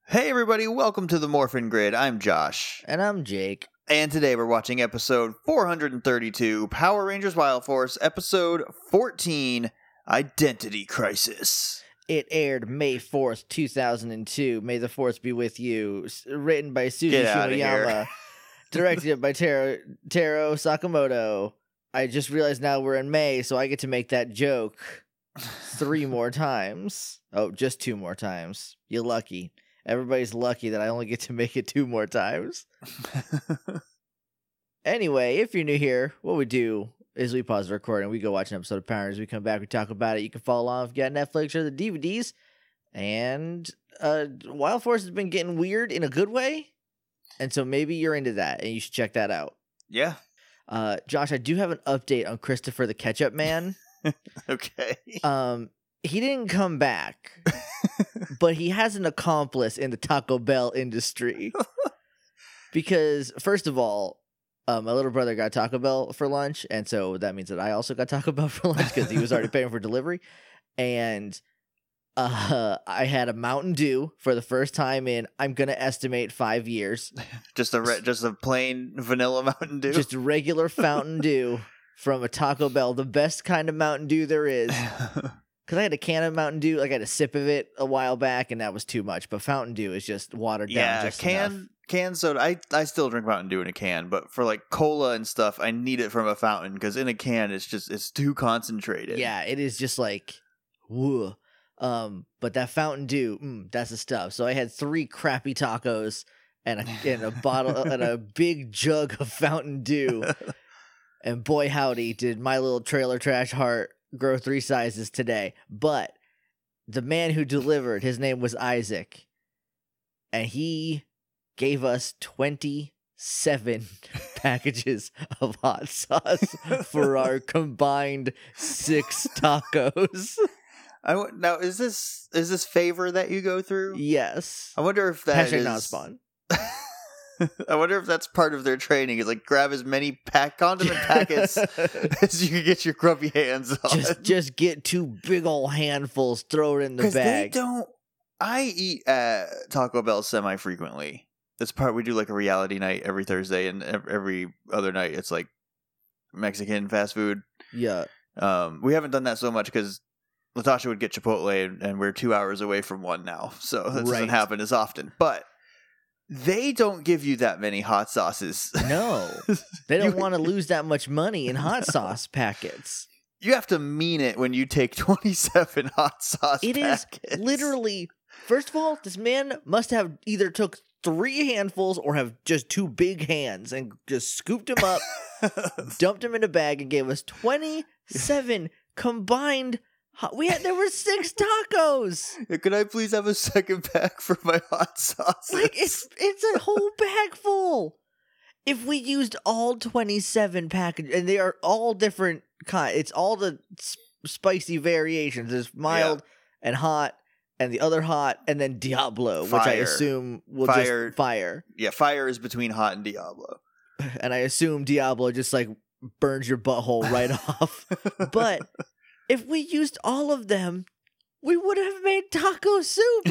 Hey everybody, welcome to the Morphin Grid. I'm Josh. And I'm Jake. And today we're watching episode 432, Power Rangers Wild Force, episode 14, Identity Crisis. It aired May 4th, 2002. May the Force be with you. Written by Suzy Get outta Shimoyama. here. Directed by Taro Sakamoto. I just realized now we're in May, so I get to make that joke 3 more times. Oh, just 2 more times. You're lucky. Everybody's lucky that I only get to make it 2 more times. Anyway, if you're new here, what we do is we pause the recording, we go watch an episode of Power Rangers, we come back, we talk about it. You can follow along if you got Netflix or the DVDs. And Wild Force has been getting weird in a good way. And so maybe you're into that, and you should check that out. Yeah. Josh, I do have an update on Christopher the Ketchup Man. Okay. He didn't come back, but he has an accomplice in the Taco Bell industry. Because, first of all, my little brother got Taco Bell for lunch, and so that means that I also got Taco Bell for lunch because he was already paying for delivery. And I had a Mountain Dew for the first time in, I'm going to estimate, 5 years. Just a plain vanilla Mountain Dew? Just a regular Fountain Dew from a Taco Bell, the best kind of Mountain Dew there is. Because I had a can of Mountain Dew, like I had a sip of it a while back, and that was too much. But Fountain Dew is just watered down. Yeah, just enough. Can soda. I still drink Mountain Dew in a can, but for like cola and stuff, I need it from a fountain because in a can it's too concentrated. Yeah, it is just like, whoa. But that Fountain Dew, that's the stuff. So I had 3 crappy tacos and a bottle and a big jug of Fountain Dew. And boy howdy, did my little trailer trash heart grow 3 sizes today. But the man who delivered, his name was Isaac, and he gave us 27 packages of hot sauce for our combined 6 tacos. Now, is this favor that you go through? Yes. I wonder if that Hashtag is not spawn. I wonder if that's part of their training. Is like grab as many condiment packets as you can get your grubby hands on. Just get 2 big old handfuls, throw it in the bag. I eat at Taco Bell semi-frequently. That's part we do like a reality night every Thursday, and every other night it's like Mexican fast food. Yeah. We haven't done that so much because Latasha would get Chipotle, and we're 2 hours away from one now, so that doesn't happen as often. But they don't give you that many hot sauces. No. They don't want to lose that much money in hot sauce packets. You have to mean it when you take 27 hot sauce packets. It is literally, first of all, this man must have either took 3 handfuls or have just 2 big hands and just scooped him up, dumped him in a bag, and gave us 27 combined. There were 6 tacos. Could I please have a second pack for my hot sauce? Like it's a whole bag full. If we used all 27 packages, and they are all different kind, it's all the spicy variations. There's mild and hot, and the other hot, and then Diablo, which I assume will just fire. Yeah, fire is between hot and Diablo. And I assume Diablo just like burns your butthole right off. But if we used all of them, we would have made taco soup.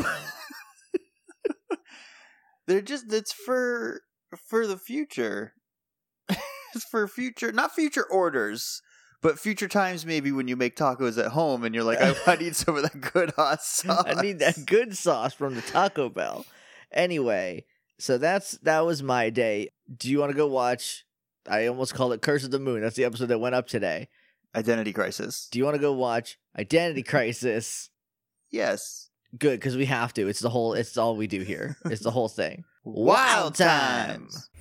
It's for the future. It's for future, not future orders, but future times maybe when you make tacos at home and you're like, I need some of that good hot sauce. I need that good sauce from the Taco Bell. Anyway, so that was my day. Do you want to go watch, I almost called it Curse of the Moon. That's the episode that went up today. Identity Crisis. Do you want to go watch Identity Crisis? Yes. Good, because we have to. It's all we do here. It's the whole thing. Wild Times!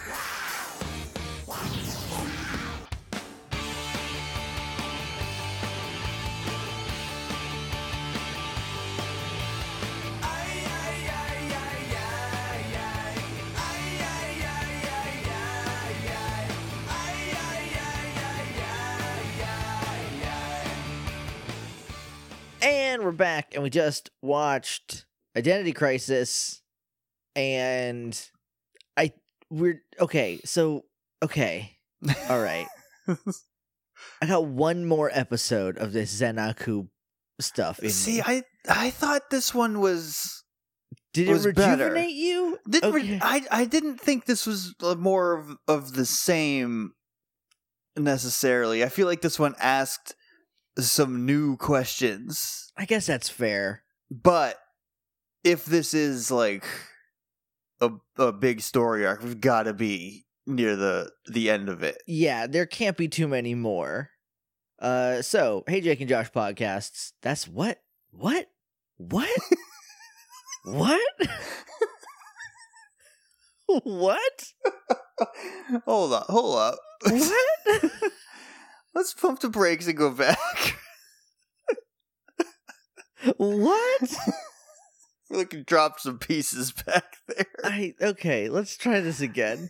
And we're back, and we just watched Identity Crisis, and okay, all right. I got one more episode of this Zenaku stuff in See, me. I thought this one was Did it was better. rejuvenate you? I didn't think this was more of the same necessarily. I feel like this one asked some new questions. I guess that's fair. But if this is like a big story arc, we've got to be near the end of it. Yeah, there can't be too many more. So, Hey Jake and Josh podcasts. That's what? What? What? What? Hold up. What? Let's pump the brakes and go back. What? We can drop some pieces back there. Okay, let's try this again.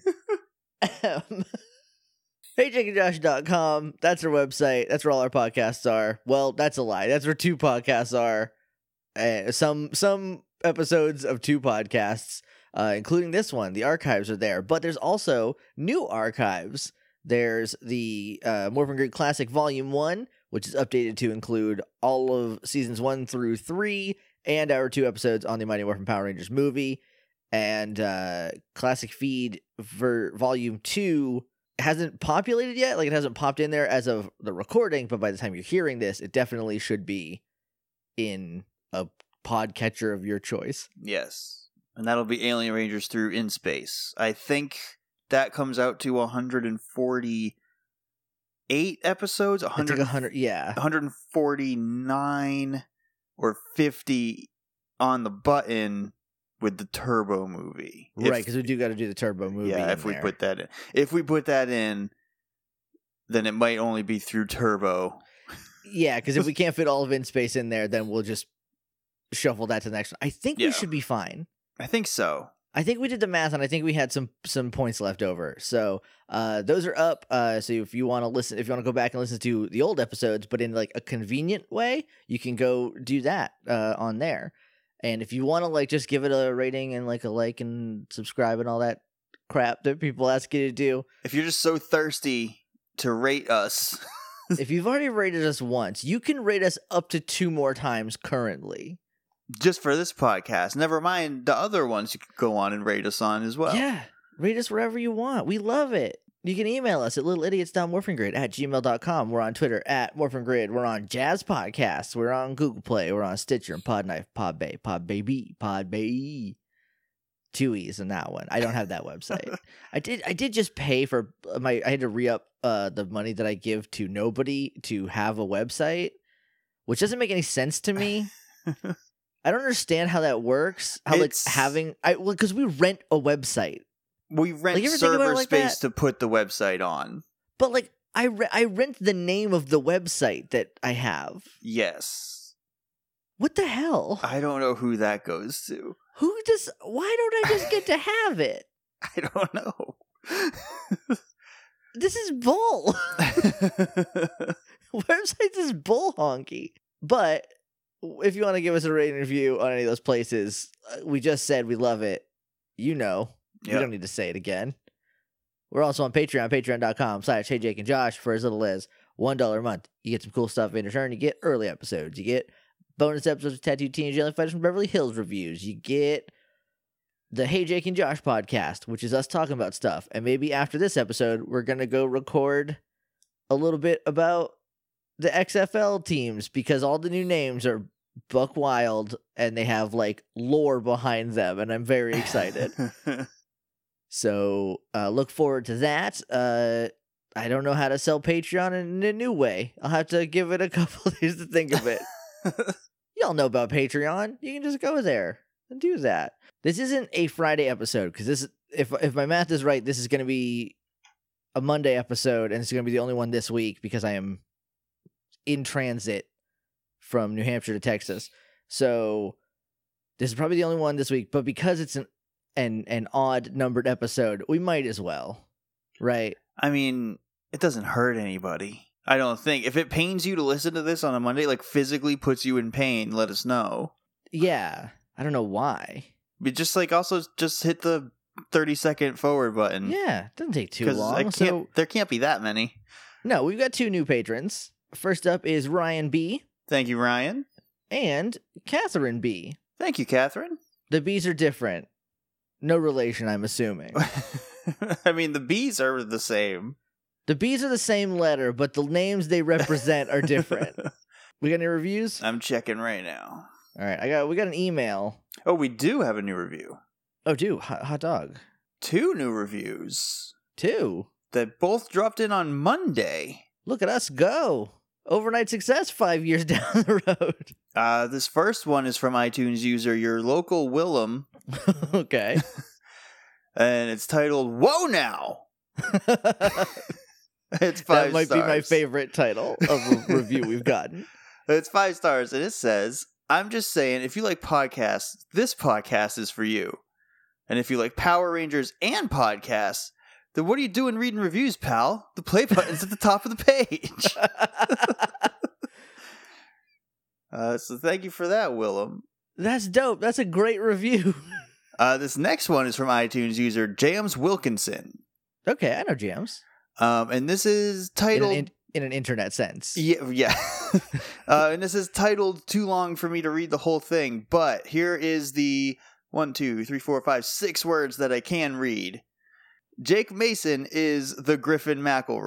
HeyJakeandJosh.com. That's our website. That's where all our podcasts are. Well, that's a lie. That's where 2 podcasts are. Some episodes of 2 podcasts, including this one. The archives are there. But there's also new archives. There's the Morphin Grid Classic Volume 1, which is updated to include all of Seasons 1 through 3, and our 2 episodes on the Mighty Morphin Power Rangers movie. And Classic Feed for Volume 2 hasn't populated yet. Like, it hasn't popped in there as of the recording, but by the time you're hearing this, it definitely should be in a podcatcher of your choice. Yes. And that'll be Alien Rangers through In Space. I think that comes out to 148 episodes. 100, yeah. 149 or 50 on the button with the Turbo movie. Right, because we do got to do the Turbo movie. Yeah, if we put that in. If we put that in, then it might only be through Turbo. Yeah, because if we can't fit all of In Space in there, then we'll just shuffle that to the next one. I think we should be fine. I think so. I think we did the math, and I think we had some points left over. So those are up. So if you want to listen, if you want to go back and listen to the old episodes, but in like a convenient way, you can go do that on there. And if you want to like just give it a rating and like a like and subscribe and all that crap that people ask you to do. If you're just so thirsty to rate us. If you've already rated us once, you can rate us up to 2 more times currently. Just for this podcast. Never mind the other ones you could go on and rate us on as well. Yeah. Rate us wherever you want. We love it. You can email us at littleidiots.morphingrid@gmail.com. We're on Twitter @morphingrid. We're on Jazz Podcasts. We're on Google Play. We're on Stitcher and Podknife, Podbay. 2 E's in that one. I don't have that website. I did just pay for I had to re-up the money that I give to nobody to have a website, which doesn't make any sense to me. I don't understand how that works. How because we rent a website. We rent server space to put the website on. But like I rent the name of the website that I have. Yes. What the hell? I don't know who that goes to. Why don't I just get to have it? I don't know. This is bull. Websites is bull honky. But if you want to give us a rating review on any of those places, we just said we love it. You know. Yep. We don't need to say it again. We're also on Patreon, patreon.com/HeyJakeandJosh for as little as $1 a month. You get some cool stuff in return. You get early episodes. You get bonus episodes of Tattooed Teenage Alien Fighters from Beverly Hills reviews. You get the Hey Jake and Josh podcast, which is us talking about stuff. And maybe after this episode, we're going to go record a little bit about the XFL teams because all the new names are buck wild and they have like lore behind them. And I'm very excited. So look forward to that. I don't know how to sell Patreon in a new way. I'll have to give it a couple days to think of it. Y'all know about Patreon. You can just go there and do that. This isn't a Friday episode because this, if my math is right, this is going to be a Monday episode, and it's going to be the only one this week because I am in transit from New Hampshire to Texas. So this is probably the only one this week. But because it's an odd numbered episode, we might as well, right? I mean, it doesn't hurt anybody. I don't think. If it pains you to listen to this on a Monday, like physically puts you in pain, let us know. Yeah. I don't know why. But just like also just hit the 30-second forward button. Yeah. It doesn't take too long. There can't be that many. No, we've got 2 new patrons. First up is Ryan B. Thank you, Ryan. And Catherine B. Thank you, Catherine. The B's are different. No relation, I'm assuming. I mean, the B's are the same. The B's are the same letter, but the names they represent are different. We got any reviews? I'm checking right now. All right, we got an email. Oh, we do have a new review. Oh, dude, hot dog. 2 new reviews. 2? That both dropped in on Monday. Look at us go. Overnight success 5 years down the road. This first one is from iTunes user Your Local Willem. Okay. And it's titled, Whoa Now! It's 5 stars. That might be my favorite title of a review we've gotten. It's 5 stars, and it says, I'm just saying, if you like podcasts, this podcast is for you. And if you like Power Rangers and podcasts, then what are you doing reading reviews, pal? The play button's at the top of the page. So thank you for that, Willem. That's dope. That's a great review. This next one is from iTunes user James Wilkinson. Okay, I know James. And this is titled... In an internet sense. Yeah. And this is titled Too Long for Me to Read the Whole Thing, but here is the 1, 2, 3, 4, 5, 6 words that I can read. Jake Mason is the Griffin McElroy. ...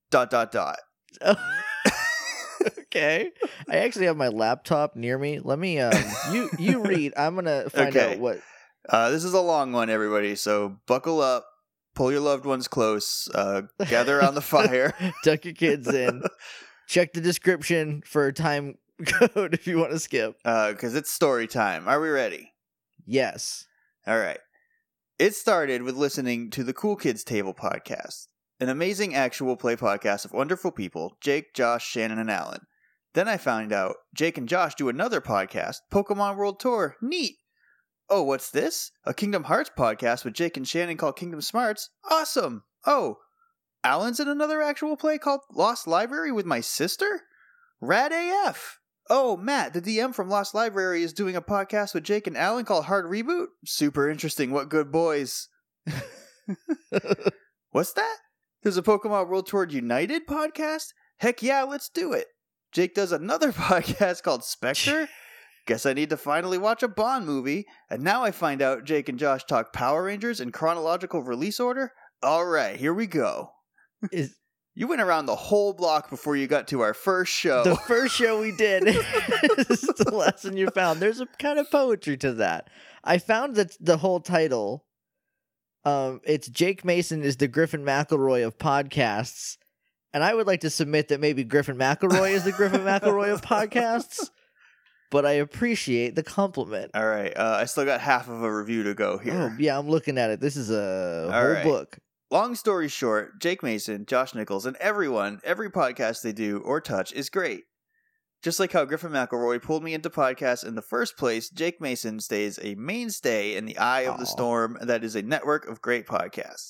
Okay. I actually have my laptop near me. Let me you read. I'm gonna find out what this is a long one, everybody, so buckle up, pull your loved ones close, gather around the fire. Tuck your kids in. Check the description for a time code if you want to skip. Because it's story time. Are we ready? Yes. All right. It started with listening to the Cool Kids Table podcast, an amazing actual play podcast of wonderful people, Jake, Josh, Shannon, and Alan. Then I found out Jake and Josh do another podcast, Pokemon World Tour. Neat. Oh, what's this? A Kingdom Hearts podcast with Jake and Shannon called Kingdom Smarts? Awesome. Oh, Alan's in another actual play called Lost Library with my sister? Rad AF. Oh, Matt, the DM from Lost Library, is doing a podcast with Jake and Alan called Hard Reboot? Super interesting. What good boys. What's that? There's a Pokemon World Tour United podcast? Heck yeah, let's do it. Jake does another podcast called Spectre? Guess I need to finally watch a Bond movie. And now I find out Jake and Josh talk Power Rangers in chronological release order? Alright, here we go. You went around the whole block before you got to our first show. The first show we did. This is the lesson you found. There's a kind of poetry to that. I found that the whole title, it's Jake Mason is the Griffin McElroy of podcasts. And I would like to submit that maybe Griffin McElroy is the Griffin McElroy of podcasts. But I appreciate the compliment. All right. I still got half of a review to go here. Oh, yeah, I'm looking at it. This is a whole book. Long story short, Jake Mason, Josh Nichols, and every podcast they do or touch is great. Just like how Griffin McElroy pulled me into podcasts in the first place, Jake Mason stays a mainstay in the eye of the storm that is a network of great podcasts.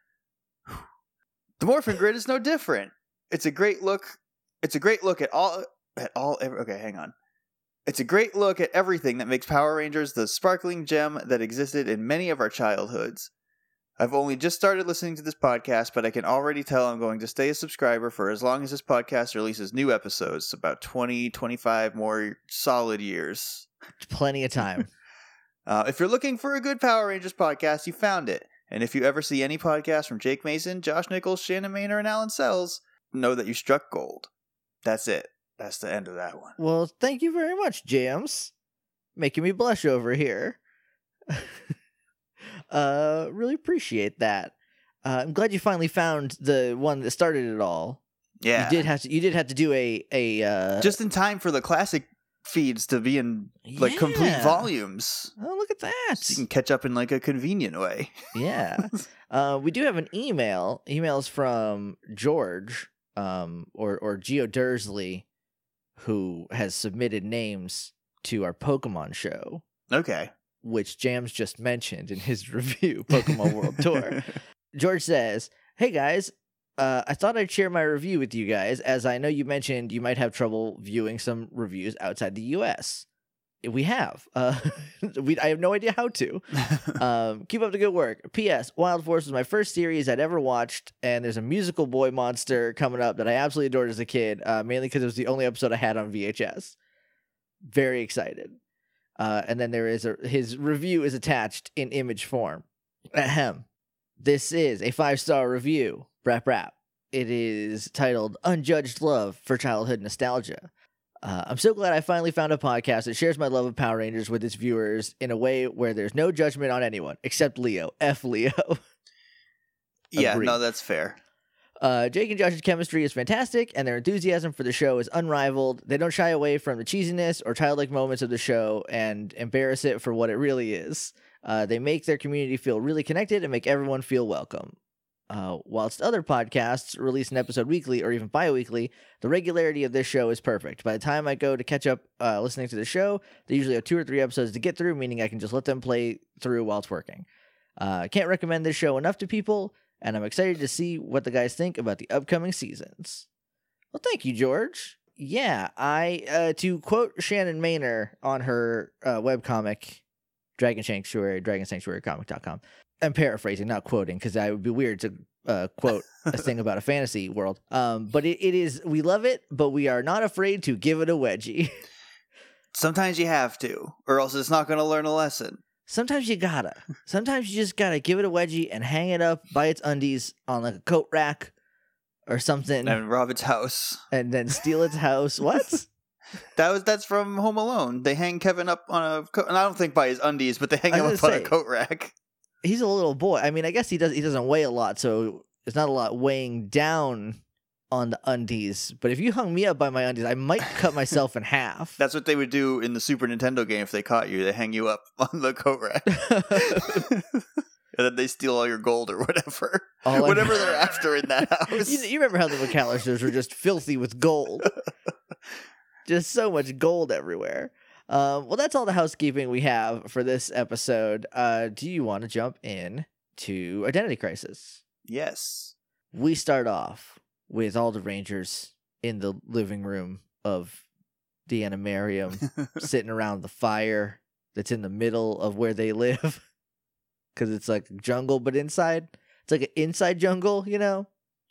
The Morphin Grid is no different. It's a great look at It's a great look at everything that makes Power Rangers the sparkling gem that existed in many of our childhoods. I've only just started listening to this podcast, but I can already tell I'm going to stay a subscriber for as long as this podcast releases new episodes, about 20, 25 more solid years. Plenty of time. If you're looking for a good Power Rangers podcast, you found it. And if you ever see any podcast from Jake Mason, Josh Nichols, Shannon Maynor, and Alan Sells, know that you struck gold. That's it. That's the end of that one. Well, thank you very much, James. Making me blush over here. Really appreciate that. I'm glad you finally found the one that started it all. Yeah. You did have to do a just in time for the classic feeds to be in complete volumes. Oh, look at that. So you can catch up in a convenient way. Yeah. We do have an email. Emails from George, or Geo Dursley, who has submitted names to our Pokemon show. Okay. Which Jams just mentioned in his review, Pokemon World Tour. George says, "Hey guys, I thought I'd share my review with you guys, as I know you mentioned you might have trouble viewing some reviews outside the U.S. We have. I have no idea how to. Keep up the good work. P.S. Wild Force was my first series I'd ever watched, and there's a musical boy monster coming up that I absolutely adored as a kid, mainly because it was the only episode I had on VHS. Very excited. And then there is his review is attached in image form. Ahem. This is a 5-star review. Brap rap. It is titled Unjudged Love for Childhood Nostalgia. I'm so glad I finally found a podcast that shares my love of Power Rangers with its viewers in a way where there's no judgment on anyone, except Leo. F Leo. Yeah, Agreed. no, that's fair. Jake and Josh's chemistry is fantastic, and their enthusiasm for the show is unrivaled. They don't shy away from the cheesiness or childlike moments of the show and embarrass it for what it really is. They make their community feel really connected and make everyone feel welcome. Whilst other podcasts release an episode weekly or even bi-weekly, the regularity of this show is perfect. By the time I go to catch up listening to the show, they usually have 2 or 3 episodes to get through, meaning I can just let them play through while it's working. I can't recommend this show enough to people, and I'm excited to see what the guys think about the upcoming seasons. Well, thank you, George. Yeah, to quote Shannon Maynor on her webcomic, Dragon Sanctuary, DragonSanctuaryComic.com. I'm paraphrasing, not quoting, because that would be weird to quote a thing about a fantasy world. But it is, we love it, but we are not afraid to give it a wedgie. Sometimes you have to, or else it's not going to learn a lesson. Sometimes you gotta. Sometimes you just gotta give it a wedgie and hang it up by its undies on like a coat rack or something. And rob its house. And then steal its house. What? That's from Home Alone. They hang Kevin up on a coat, and I don't think by his undies, but they hang him up on a coat rack. He's a little boy. I mean, I guess he doesn't weigh a lot, so there's not a lot weighing down on the undies. But if you hung me up by my undies, I might cut myself in half. That's what they would do in the Super Nintendo game if they caught you. They hang you up on the coat rack. And then they steal all your gold or whatever. Whatever they're after in that house. You remember how the McAllisters were just filthy with gold. Just so much gold everywhere. Well, that's all the housekeeping we have for this episode. Do you want to jump in to Identity Crisis? Yes. We start off with all the Rangers in the living room of the Animarium, sitting around the fire that's in the middle of where they live. Because it's like jungle, but inside. It's like an inside jungle, you know?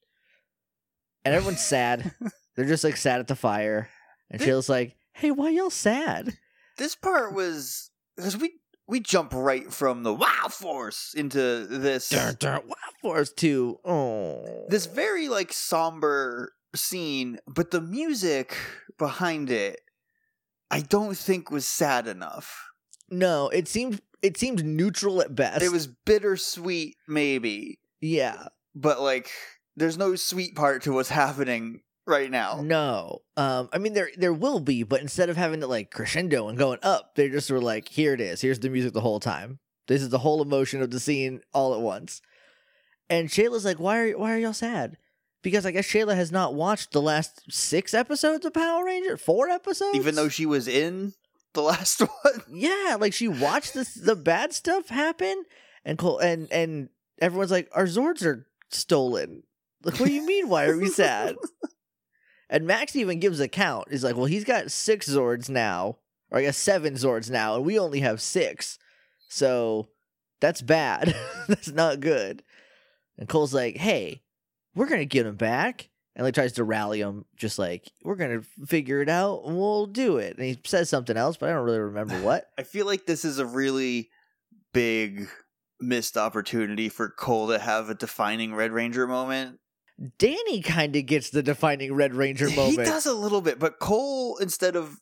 And everyone's sad. They're just like sad at the fire. And Shayla's like, hey, why y'all sad? This part was... Because we jump right from the Wow Force into this... Wow Force to... Oh. This very, like, somber scene, but the music behind it, I don't think was sad enough. No, it seemed neutral at best. It was bittersweet, maybe. Yeah. But, like, there's no sweet part to what's happening right now. No. I mean, there will be, but instead of having it, like, crescendo and going up, they just were like, here it is. Here's the music the whole time. This is the whole emotion of the scene all at once. And Shayla's like, why are y'all sad? Because I guess Shayla has not watched the last 6 episodes of Power Ranger? 4 episodes? Even though she was in the last one? Yeah, like she watched the bad stuff happen, and everyone's like, our Zords are stolen. Like, what do you mean, why are we sad? And Max even gives a count. He's like, well, he's got 6 Zords now, or I guess 7 Zords now, and we only have 6. So that's bad. That's not good. And Cole's like, hey, we're going to get him back. And like tries to rally him, just like, we're going to figure it out and we'll do it. And he says something else, but I don't really remember what. I feel like this is a really big missed opportunity for Cole to have a defining Red Ranger moment. Danny kind of gets the defining Red Ranger moment. He does a little bit, but Cole, instead of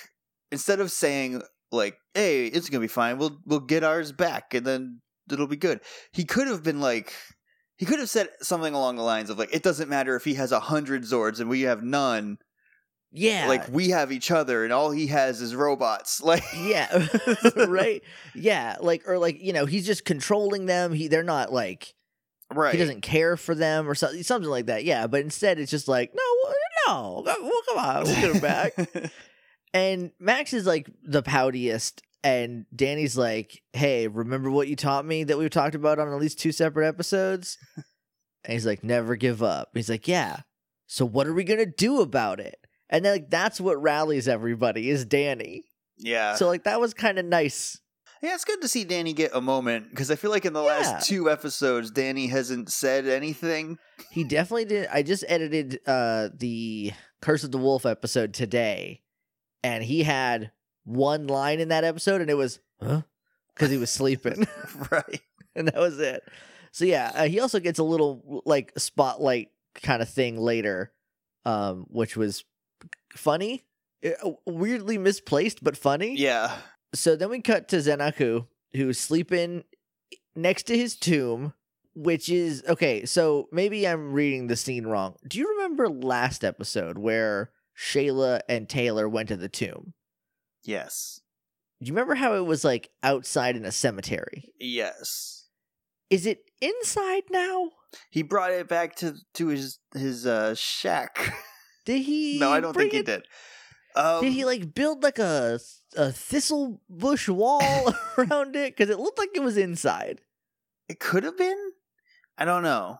saying like, hey, it's going to be fine, we'll get ours back and then it'll be good. He could have been like... He could have said something along the lines of, like, it doesn't matter if he has 100 Zords and we have none. Yeah. Like, we have each other and all he has is robots. Like, yeah. Right? Yeah. Like, or like, you know, he's just controlling them. They're not like, right. He doesn't care for them or something like that. Yeah. But instead it's just like, no, well, come on, we'll get him back. And Max is like the poutiest. And Danny's like, hey, remember what you taught me that we've talked about on at least 2 separate episodes? And he's like, never give up. He's like, yeah. So what are we going to do about it? And then like that's what rallies everybody is Danny. Yeah. So like that was kind of nice. Yeah, it's good to see Danny get a moment because I feel like in the last 2 episodes, Danny hasn't said anything. He definitely did. I just edited the Curse of the Wolf episode today, and he had one line in that episode, and it was, huh? Because he was sleeping. Right. And that was it. So yeah, he also gets a little like spotlight kind of thing later, which was funny, weirdly misplaced, but funny. Yeah. So then we cut to Zenaku, who's sleeping next to his tomb, which is okay. So maybe I'm reading the scene wrong. Do you remember last episode where Shayla and Taylor went to the tomb? Yes. Do you remember how it was like outside in a cemetery? Yes. Is it inside now? He brought it back to his shack. Did he? No, I don't think he it? did. Did he like build like a thistle bush wall around it? Because it looked like it was inside. It could have been. I don't know.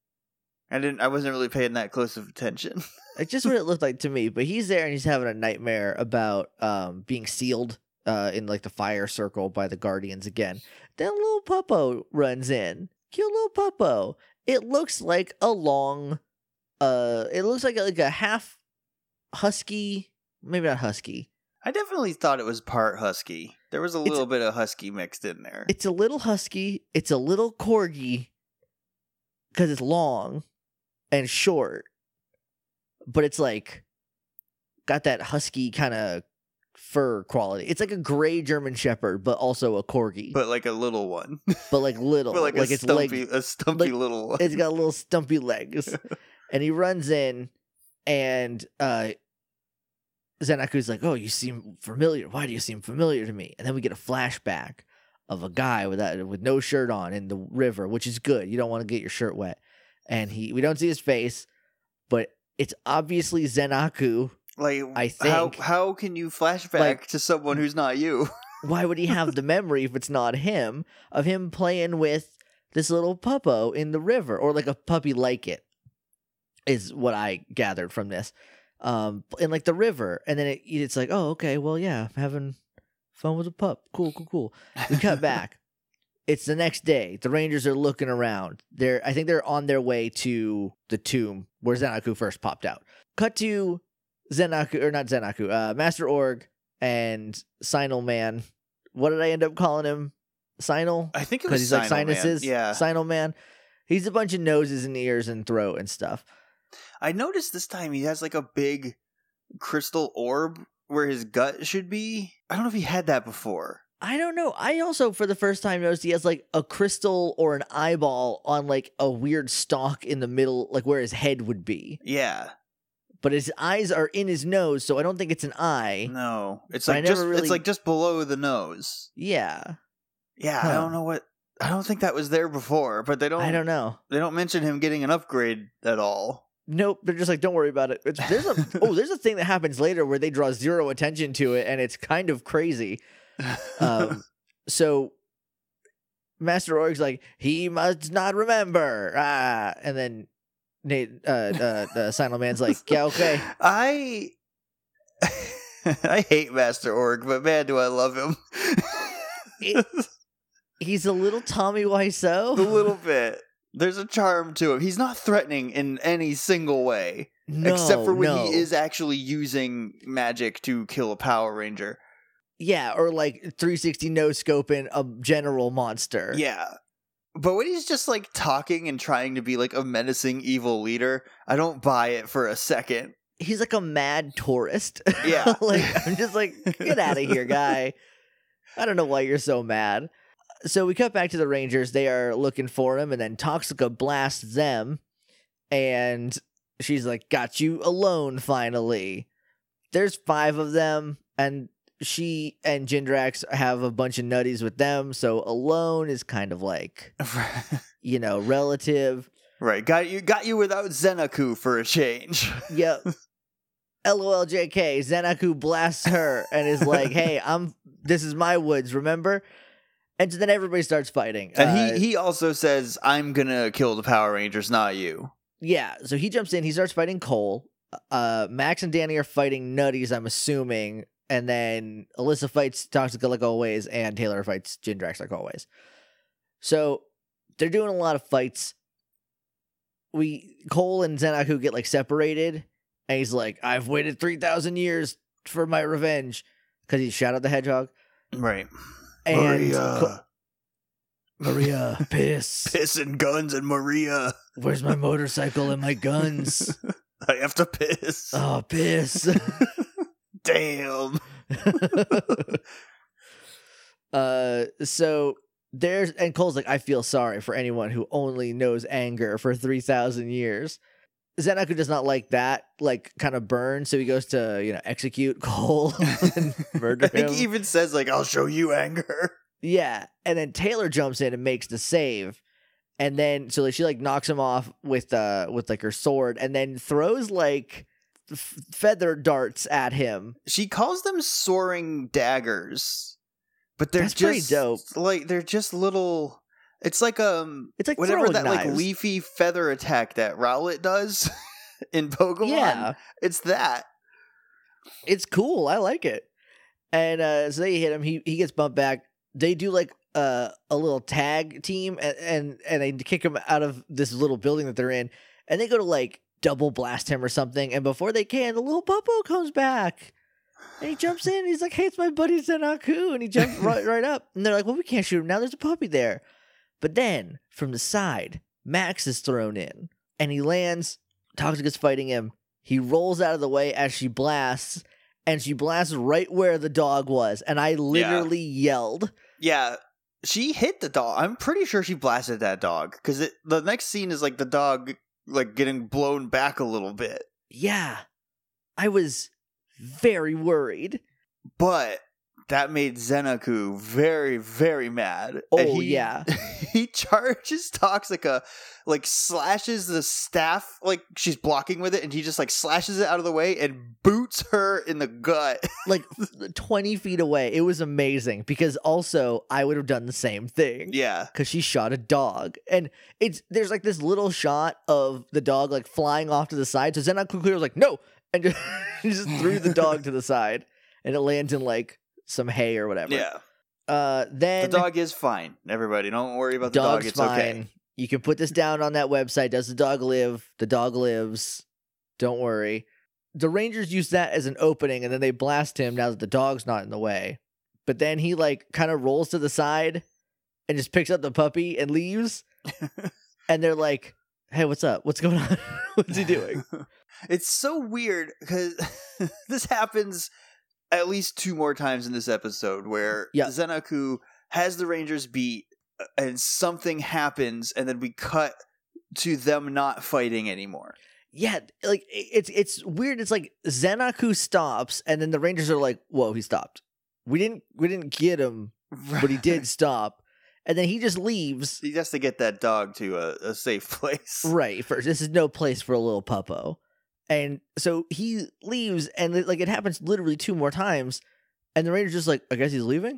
I wasn't really paying that close of attention. It's just what it looked like to me. But he's there and he's having a nightmare about being sealed in like the fire circle by the Guardians again. Then little Puppo runs in. Cute little Puppo. It looks like a long. It looks like a half husky. Maybe not husky. I definitely thought it was part husky. There was a little bit of husky mixed in there. It's a little husky. It's a little corgi because it's long and short, but it's like got that husky kind of fur quality. It's like a gray German Shepherd, but also a corgi. But like a little one. But like little. But like it's a stumpy like, little one. It's got little stumpy legs. And he runs in and Zenaku's like, oh, you seem familiar. Why do you seem familiar to me? And then we get a flashback of a guy with no shirt on in the river, which is good. You don't want to get your shirt wet. And we don't see his face, but it's obviously Zenaku. Like, I think. How can you flash back to someone who's not you? Why would he have the memory if it's not him of him playing with this little puppo in the river, or like a puppy like it, is what I gathered from this. In like the river, and then it's like, oh, okay, well, yeah, I'm having fun with a pup. Cool. We cut back. It's the next day. The Rangers are looking around. I think they're on their way to the tomb where Zenaku first popped out. Cut to Master Org and Sinal Man. What did I end up calling him? Sinal? I think it because was he's like Sinal Man. sinuses. Yeah, Sinal Man. He's a bunch of noses and ears and throat and stuff. I noticed this time he has like a big crystal orb where his gut should be. I don't know if he had that before. I don't know. I also, for the first time, noticed he has like a crystal or an eyeball on like a weird stalk in the middle, like where his head would be. Yeah. But his eyes are in his nose, so I don't think it's an eye. No. It's But like it's like just below the nose. Yeah. Yeah, Huh. I don't think that was there before, but I don't know. They don't mention him getting an upgrade at all. Nope. They're just like, don't worry about it. There's a thing that happens later where they draw zero attention to it, and it's kind of crazy. So Master Org's like, he must not remember. And then the Sinal Man's like, yeah, okay. I hate Master Org, but man, do I love him. He's a little Tommy Wiseau. A little bit. There's a charm to him. He's not threatening in any single way. No, except for when no. he is actually using magic to kill a Power Ranger. Yeah, or like 360 no-scoping a general monster. Yeah. But when he's just like talking and trying to be like a menacing evil leader, I don't buy it for a second. He's like a mad tourist. Yeah. Like, I'm just like, get out of here, guy. I don't know why you're so mad. So we cut back to the Rangers. They are looking for him, and then Toxica blasts them, and she's like, got you alone, finally. There's 5 of them, and she and Jindrax have a bunch of nutties with them, so alone is kind of like, relative. Right, got you without Zenaku for a change. Yep. LOL JK, Zenaku blasts her and is like, hey, this is my woods, remember? And so then everybody starts fighting. And he also says, I'm gonna kill the Power Rangers, not you. Yeah, so he jumps in, he starts fighting Cole. Max and Danny are fighting Nutties, I'm assuming. And then Alyssa fights Toxica like always, and Taylor fights Jindrax like always. So they're doing a lot of fights. Cole and Zenaku get like separated, and he's like, I've waited 3,000 years for my revenge. because he shot at the hedgehog. Right. And Maria, piss. Piss and guns and Maria. Where's my motorcycle and my guns? I have to piss. Oh, piss. Damn. So there's, and Cole's like, I feel sorry for anyone who only knows anger for 3,000 years. Zenaku does not like that, like, kind of burn, so he goes to, execute Cole and murder I think him. he even says, like, I'll show you anger. Yeah, and then Taylor jumps in and makes the save, and then so she like knocks him off with like her sword, and then throws like feather darts at him. She calls them soaring daggers, but they're That's pretty just dope. like they're just little. It's like whatever throwing that knives. like leafy feather attack that Rowlet does in Pokemon. Yeah, it's that. it's cool. I like it. And so they hit him. He gets bumped back. They do like a little tag team, and they kick him out of this little building that they're in, and they go to like double blast him or something. And before they can, the little Puppo comes back. And he jumps in. And he's like, "Hey, it's my buddy Zenaku," and he jumps right up. And they're like, "Well, we can't shoot him now. There's a puppy there." But then, from the side, Max is thrown in, and he lands. Toxic is fighting him. He rolls out of the way as she blasts, and she blasts right where the dog was. And I literally yelled. Yeah, she hit the dog. I'm pretty sure she blasted that dog, because the next scene is like the dog like getting blown back a little bit. Yeah, I was very worried. But that made Zenaku very, very mad. Oh, And yeah. He charges Toxica, like slashes the staff, like she's blocking with it, and he just like slashes it out of the way and boots her in the gut. Like 20 feet away. It was amazing, because also I would have done the same thing. Yeah. Because she shot a dog. And there's like this little shot of the dog like flying off to the side. So Zenaku clearly was like, no! And just threw the dog to the side. And it lands in like some hay or whatever. Yeah. Then the dog is fine. Everybody, don't worry about the dog. dog's It's fine. okay. You can put this down on that website. Does the dog live? The dog lives. Don't worry. The Rangers use that as an opening, and then they blast him now that the dog's not in the way. But then he like kind of rolls to the side and just picks up the puppy and leaves. And they're like, "Hey, what's up? What's going on? What's he doing?" It's so weird because this happens at least 2 more times in this episode where Zenaku has the Rangers beat and something happens, and then we cut to them not fighting anymore. Yeah, like it's weird. It's like Zenaku stops, and then the Rangers are like, "Whoa, he stopped. We didn't get him, but he did stop." And then he just leaves. He has to get that dog to a safe place. Right. First, this is no place for a little puppo. And so he leaves, and like it happens literally 2 more times, and the Ranger's just like, "I guess he's leaving.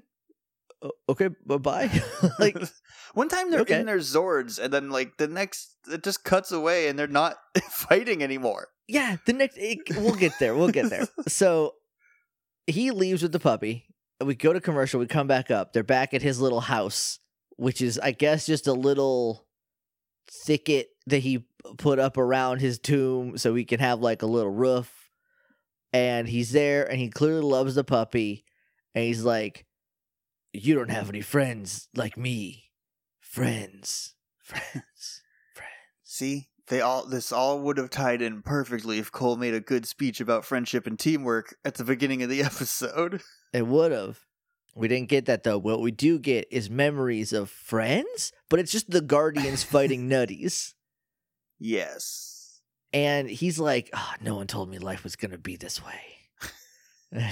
Okay, bye." Like one time they're in their Zords, and then like the next, it just cuts away, and they're not fighting anymore. Yeah, we'll get there. We'll get there. So he leaves with the puppy. We go to commercial. We come back up. They're back at his little house, which is, I guess, just a little thicket that he put up around his tomb so he can have like a little roof. And he's there, and he clearly loves the puppy. And he's like, "You don't have any friends like me. Friends. See, this all would have tied in perfectly if Cole made a good speech about friendship and teamwork at the beginning of the episode. It would have. We didn't get that, though. What we do get is memories of friends, but it's just the Guardians fighting nutties. Yes. And he's like, no one told me life was going to be this way.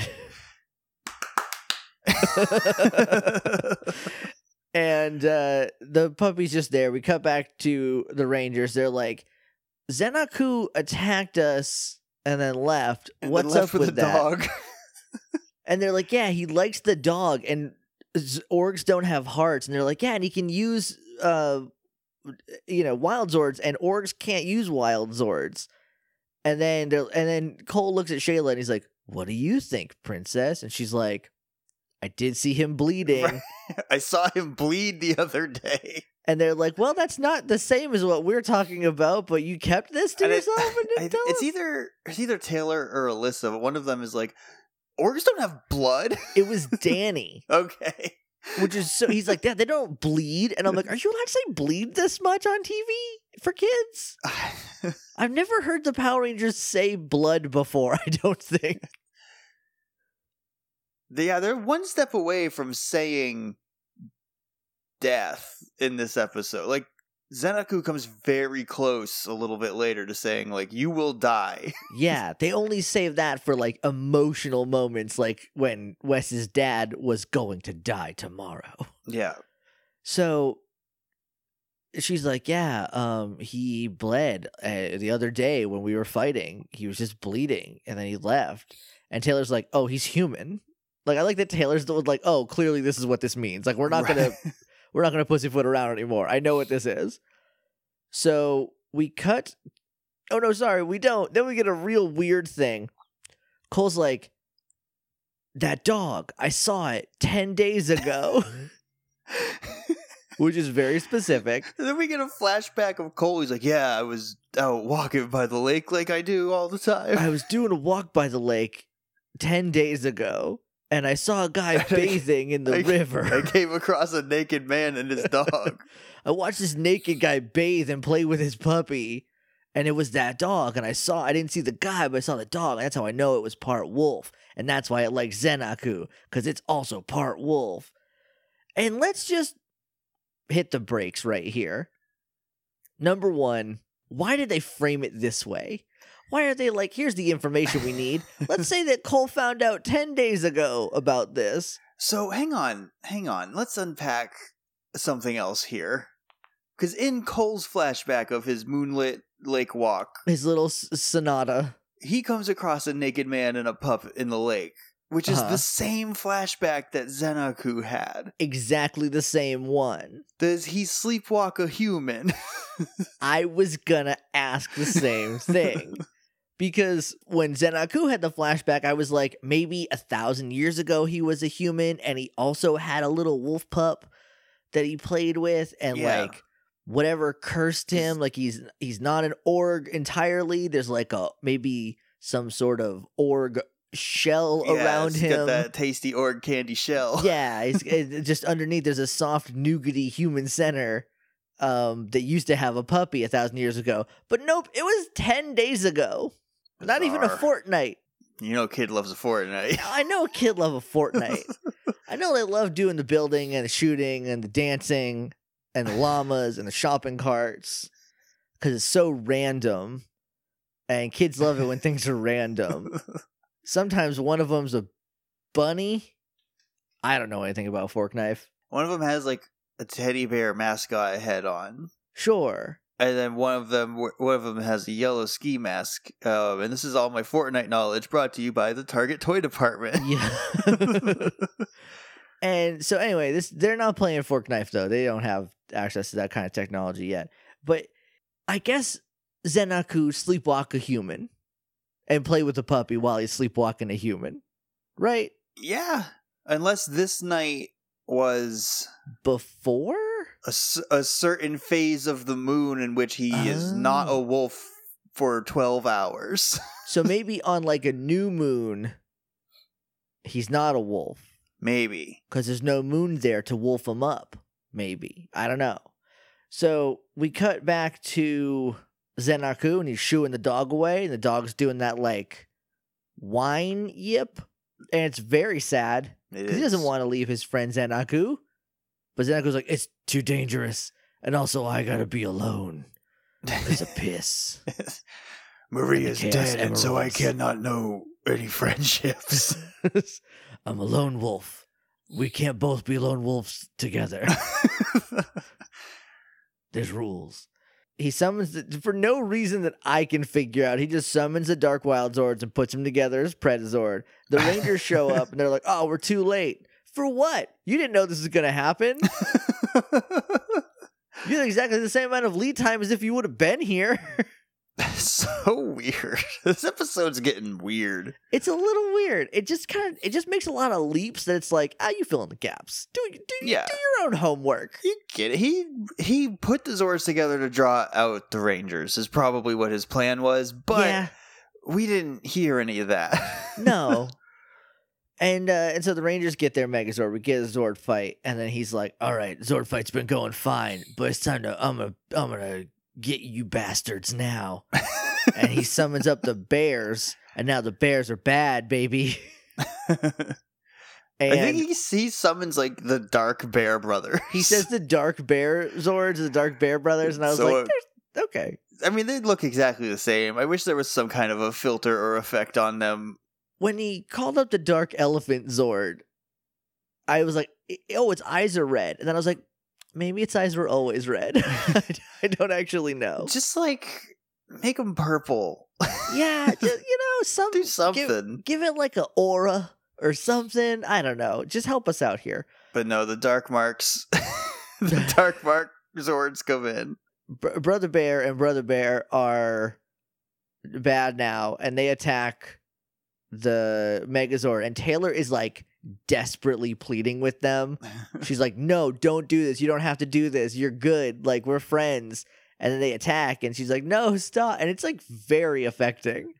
And the puppy's just there. We cut back to the Rangers. They're like, Zenaku attacked us and then left. And What's then up with the that? dog? And they're like, yeah, he likes the dog, and orgs don't have hearts. And they're like, yeah, and he can use, wild Zords, and orgs can't use wild Zords. And then Cole looks at Shayla, and he's like, "What do you think, princess?" And she's like, "I did see him bleeding." Right. I saw him bleed the other day. And they're like, "Well, that's not the same as what we're talking about, but you kept this to yourself and didn't tell us?" It's either Taylor or Alyssa, but one of them is like, orcs don't have blood. It was Danny. Okay. Which is so, he's like, yeah, they don't bleed. And I'm like, are you allowed to say bleed this much on TV for kids? I've never heard the Power Rangers say blood before, I don't think. Yeah, they're one step away from saying death in this episode. Like, Zenaku comes very close a little bit later to saying, like, you will die. Yeah, they only save that for, like, emotional moments, like when Wes's dad was going to die tomorrow. Yeah. So she's like, yeah, he bled the other day when we were fighting. He was just bleeding, and then he left. And Taylor's like, oh, he's human. Like, I like that Taylor's like, oh, clearly this is what this means. Like, we're not gonna pussyfoot around anymore. I know what this is. So we cut. Oh no, sorry, we don't. Then we get a real weird thing. Cole's like, that dog, I saw it 10 days ago. Which is very specific. And then we get a flashback of Cole. He's like, yeah, I was out walking by the lake like I do all the time. I was doing a walk by the lake 10 days ago, and I saw a guy bathing in the river. I came across a naked man and his dog. I watched this naked guy bathe and play with his puppy, and it was that dog. And I didn't see the guy, but I saw the dog. And that's how I know it was part wolf. And that's why it likes Zenaku, because it's also part wolf. And let's just hit the brakes right here. Number one, why did they frame it this way? Why are they like, here's the information we need. Let's say that Cole found out 10 days ago about this. So hang on. Let's unpack something else here. Because in Cole's flashback of his moonlit lake walk, his little sonata, he comes across a naked man and a pup in the lake, which is the same flashback that Zenaku had. Exactly the same one. Does he sleepwalk a human? I was gonna ask the same thing. Because when Zenaku had the flashback, I was like, maybe 1,000 years ago he was a human, and he also had a little wolf pup that he played with, and like whatever cursed him, like he's not an org entirely. There's like maybe some sort of org shell around him. Got that tasty org candy shell. Yeah, it's just underneath there's a soft nougaty human center that used to have a puppy 1,000 years ago. But nope, it was 10 days ago. Bizarre. Not even a fortnight. You know a kid loves a fortnight. I know a kid loves a fortnight. I know they love doing the building and the shooting and the dancing and the llamas and the shopping carts because it's so random. And kids love it when things are random. Sometimes one of them's a bunny. I don't know anything about Fork Knife. One of them has like a teddy bear mascot head on. Sure. And then one of them has a yellow ski mask. And this is all my Fortnite knowledge brought to you by the Target Toy Department. Yeah. And so anyway, they're not playing Fork Knife though. They don't have access to that kind of technology yet. But I guess Zenaku sleepwalk a human and play with the puppy while he's sleepwalking a human. Right? Yeah. Unless this night was before a certain phase of the moon in which he is not a wolf for 12 hours. So maybe on like a new moon, he's not a wolf. Maybe. Because there's no moon there to wolf him up. Maybe. I don't know. So we cut back to Zenaku and he's shooing the dog away. And the dog's doing that like whine yip. And it's very sad. Because he doesn't want to leave his friend Zenaku. But Zenaku's like, it's too dangerous. And also, I gotta be alone. It's a piss. Maria's dead, and so I cannot know any friendships. I'm a lone wolf. We can't both be lone wolves together. There's rules. He summons, for no reason that I can figure out, he just summons the Dark Wild Zords and puts them together as Predazord. The Rangers show up, and they're like, oh, we're too late. For what? You didn't know this was going to happen. You had exactly the same amount of lead time as if you would have been here. So weird. This episode's getting weird. It's a little weird. It just makes a lot of leaps that it's like, you fill in the gaps. Do your own homework. You get it. He put the Zords together to draw out the Rangers is probably what his plan was, but we didn't hear any of that. No. And so the Rangers get their Megazord. We get a Zord fight, and then he's like, "All right, Zord fight's been going fine, but it's time to I'm gonna get you bastards now." And he summons up the bears, and now the bears are bad, baby. I think he summons like the Dark Bear Brothers. He says the Dark Bear Zords, the Dark Bear Brothers, and I was like, okay. I mean, they look exactly the same. I wish there was some kind of a filter or effect on them. When he called up the Dark Elephant Zord, I was like, oh, its eyes are red. And then I was like, maybe its eyes were always red. I don't actually know. Just like make them purple. Yeah, just, do something. Give it like an aura or something. I don't know. Just help us out here. But no, the Dark Marks, the Dark Mark Zords come in. Brother Bear and Brother Bear are bad now, and they attack the Megazord, and Taylor is like desperately pleading with them. She's like, no, don't do this. You don't have to do this. You're good. Like, we're friends. And then they attack, and she's like, no, stop. And it's like very affecting.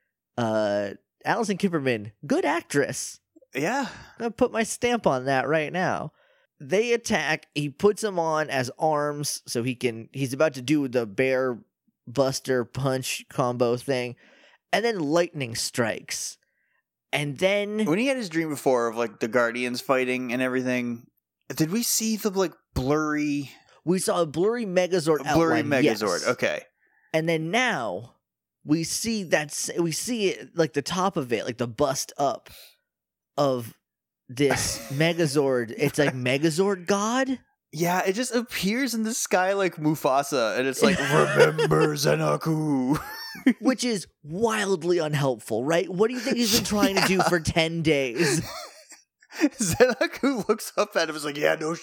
Alison Kipperman, good actress. Yeah. I'm going to put my stamp on that right now. They attack. He puts them on as arms so he's about to do the bear buster punch combo thing. And then lightning strikes. And then when he had his dream before of like the Guardians fighting and everything, did we see the like blurry? We saw a blurry Megazord outline. Blurry Megazord. Yes. Okay. And then now we see it like the top of it, like the bust up of this Megazord. It's like Megazord God. Yeah, it just appears in the sky like Mufasa, and it's like, remember Zenaku. Which is wildly unhelpful, right? What do you think he's been trying to do for 10 days? Zenaku looks up at him and is like, yeah, no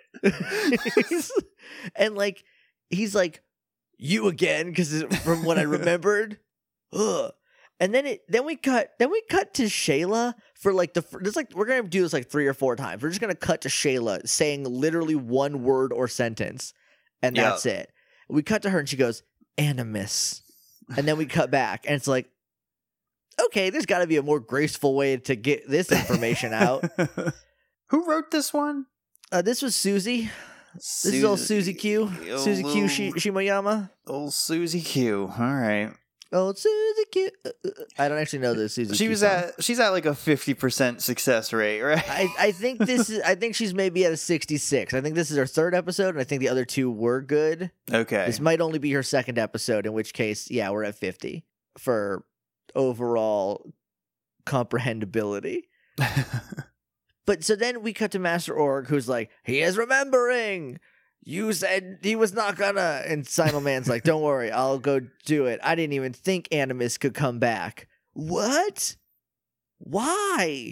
shit. And like, he's like, you again? Because from what I remembered. Ugh. And then we cut to Shayla for like we're gonna do this like 3 or 4 times. We're just gonna cut to Shayla saying literally one word or sentence, and that's it. We cut to her and she goes, Animus. And then we cut back and it's like, okay, there's got to be a more graceful way to get this information out. Who wrote this one? This was Susie. This is old Susie Q. Susie Q Shimoyama. Old Susie Q. All right. Old Susie Q. I don't actually know the Susie. She's at like a 50% success rate, right? I think she's maybe at a 66. I think this is her 3rd episode, and I think the other 2 were good. Okay. This might only be her 2nd episode, in which case, yeah, we're at 50 for overall comprehensibility. But so then we cut to Master Org, who's like, he is remembering. You said he was not gonna. And Sinelman's like, don't worry, I'll go do it. I didn't even think Animus could come back. What? Why?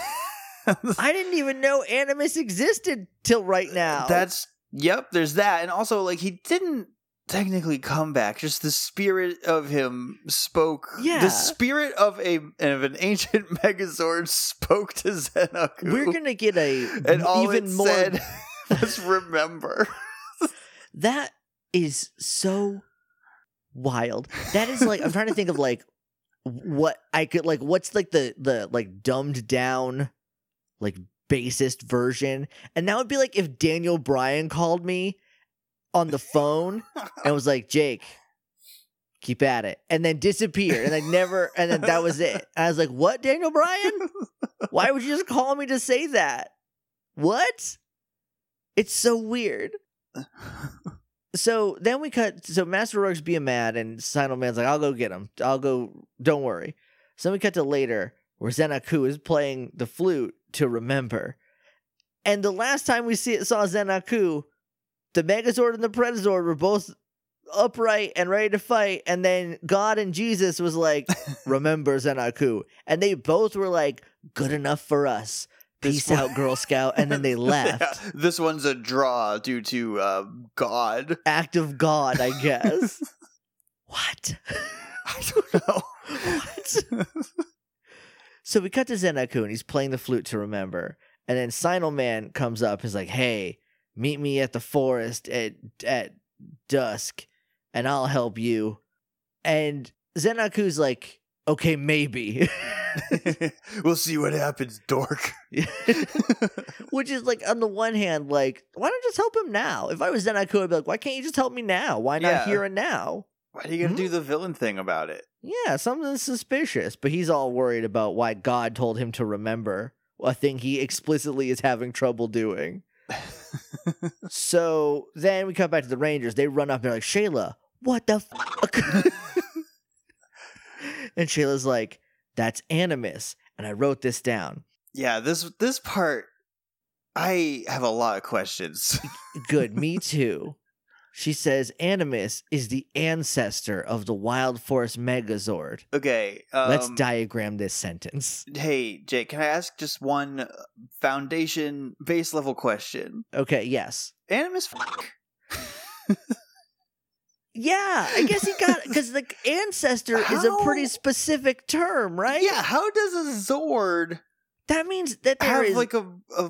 I didn't even know Animus existed till right now. There's that. And also, like, he didn't technically come back. Just the spirit of him spoke. Yeah. The spirit of an ancient Megazord spoke to Zenaku. We're gonna get and all even it more. Said was remember. That is so wild. That is like, I'm trying to think of like what I could like. What's like the like dumbed down like bassist version, and that would be like if Daniel Bryan called me on the phone and was like, Jake, keep at it, and then disappeared, and and then that was it. And I was like, what, Daniel Bryan? Why would you just call me to say that? What? It's so weird. So then we cut. So Master Rogue's being mad, and Sinelman's like, I'll go get him. I'll go. Don't worry. So then we cut to later, where Zenaku is playing the flute to remember. And the last time we saw Zenaku, the Megazord and the Pretazord were both upright and ready to fight, and then God and Jesus was like, remember Zenaku. And they both were like, good enough for us. Peace out, Girl Scout. And then they left. Yeah, this one's a draw due to God. Act of God, I guess. What? I don't know. What? So we cut to Zenaku, and he's playing the flute to remember. And then Sinelman comes up. He's like, hey, meet me at the forest at dusk, and I'll help you. And Zenaku's like, okay, maybe. We'll see what happens, dork. Which is like, on the one hand, like, why don't you just help him now? If I was then, I could be like, why can't you just help me now? Why not Yeah. here and now? Why are you gonna do the villain thing about it? Yeah, something suspicious. But he's all worried about why God told him to remember a thing he explicitly is having trouble doing. So then we come back to the Rangers. They run up and they're like, Shayla, what the fuck? And Shayla's like, that's Animus. And I wrote this down. Yeah, this part, I have a lot of questions. Good, me too. She says Animus is the ancestor of the Wild Force Megazord. Okay, Let's diagram this sentence. Hey, Jake, can I ask just one foundation base level question? Okay, yes. Animus fuck? Yeah, I guess he got, because the ancestor is a pretty specific term, right? Yeah, how does a Zord That means that there have is... like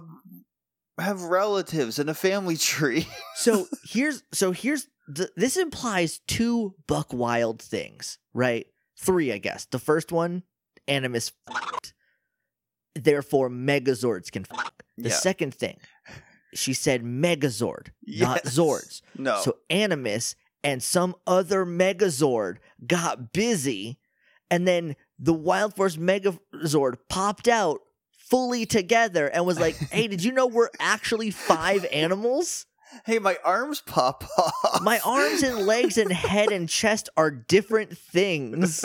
have relatives and a family tree? So here's this implies 2 buck wild things, right? 3, I guess. The first one, Animus fucked. Therefore, Megazords can fuck. The Yeah. second thing, she said Megazord, not Yes. Zords. No. So Animus and some other Megazord got busy, and then the Wild Force Megazord popped out fully together and was like, hey, did you know we're actually 5 animals? Hey, my arms pop off. My arms and legs and head and chest are different things.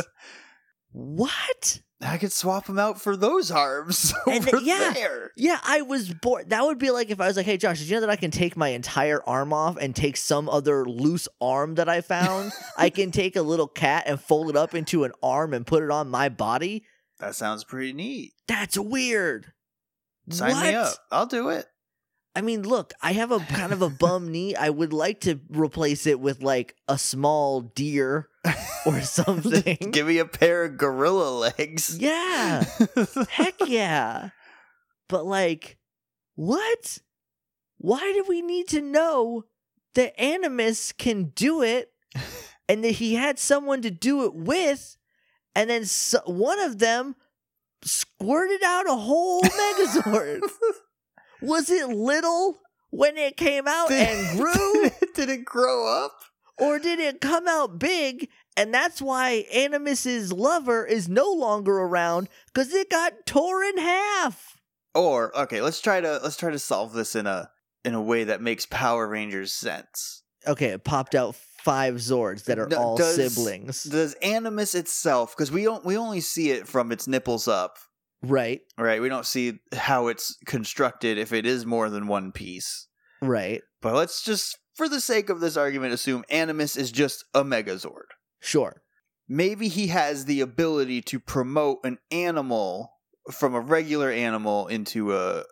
What? I could swap them out for those arms And over yeah. there. Yeah, I was bored. That would be like if I was like, hey, Josh, did you know that I can take my entire arm off and take some other loose arm that I found? I can take a little cat and fold it up into an arm and put it on my body? That sounds pretty neat. That's weird. Sign me What? up. I'll do it. I mean, look, I have a kind of a bum knee. I would like to replace it with like a small deer or something. Give me a pair of gorilla legs. Yeah. Heck yeah. But like, what? Why do we need to know that Animus can do it and that he had someone to do it with, and then one of them squirted out a whole Megazord? Was it little when it came out and grew? Did it grow up? Or did it come out big, and that's why Animus's lover is no longer around because it got torn in half? Or okay, let's try to solve this in a way that makes Power Rangers sense. Okay, it popped out 5 Zords that are all siblings. Does Animus itself, because we only see it from its nipples up. Right. Right, we don't see how it's constructed if it is more than one piece. Right. But let's just, for the sake of this argument, assume Animus is just a Megazord. Sure. Maybe he has the ability to promote an animal from a regular animal into a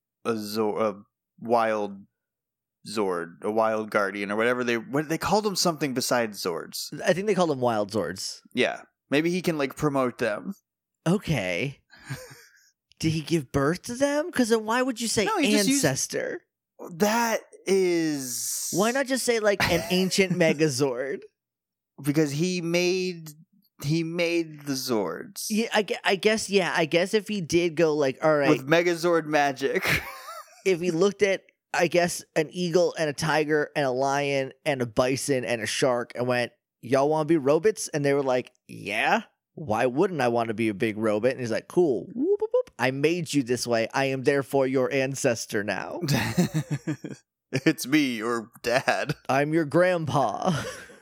wild Zord, a wild guardian, or whatever they called them, something besides Zords. I think they called them Wild Zords. Yeah. Maybe he can like promote them. Okay. Did he give birth to them? Because then why would you say No, he just ancestor? That is... Why not just say like an ancient Megazord? Because he made the Zords. Yeah, I guess. Yeah, I guess if he did go like, all right, With Megazord magic. if he looked at, I guess, an eagle and a tiger and a lion and a bison and a shark and went, y'all want to be robots? And they were like, yeah. Why wouldn't I want to be a big robot? And he's like, cool. Whoop, whoop, whoop. I made you this way. I am therefore your ancestor now. It's me, your dad. I'm your grandpa.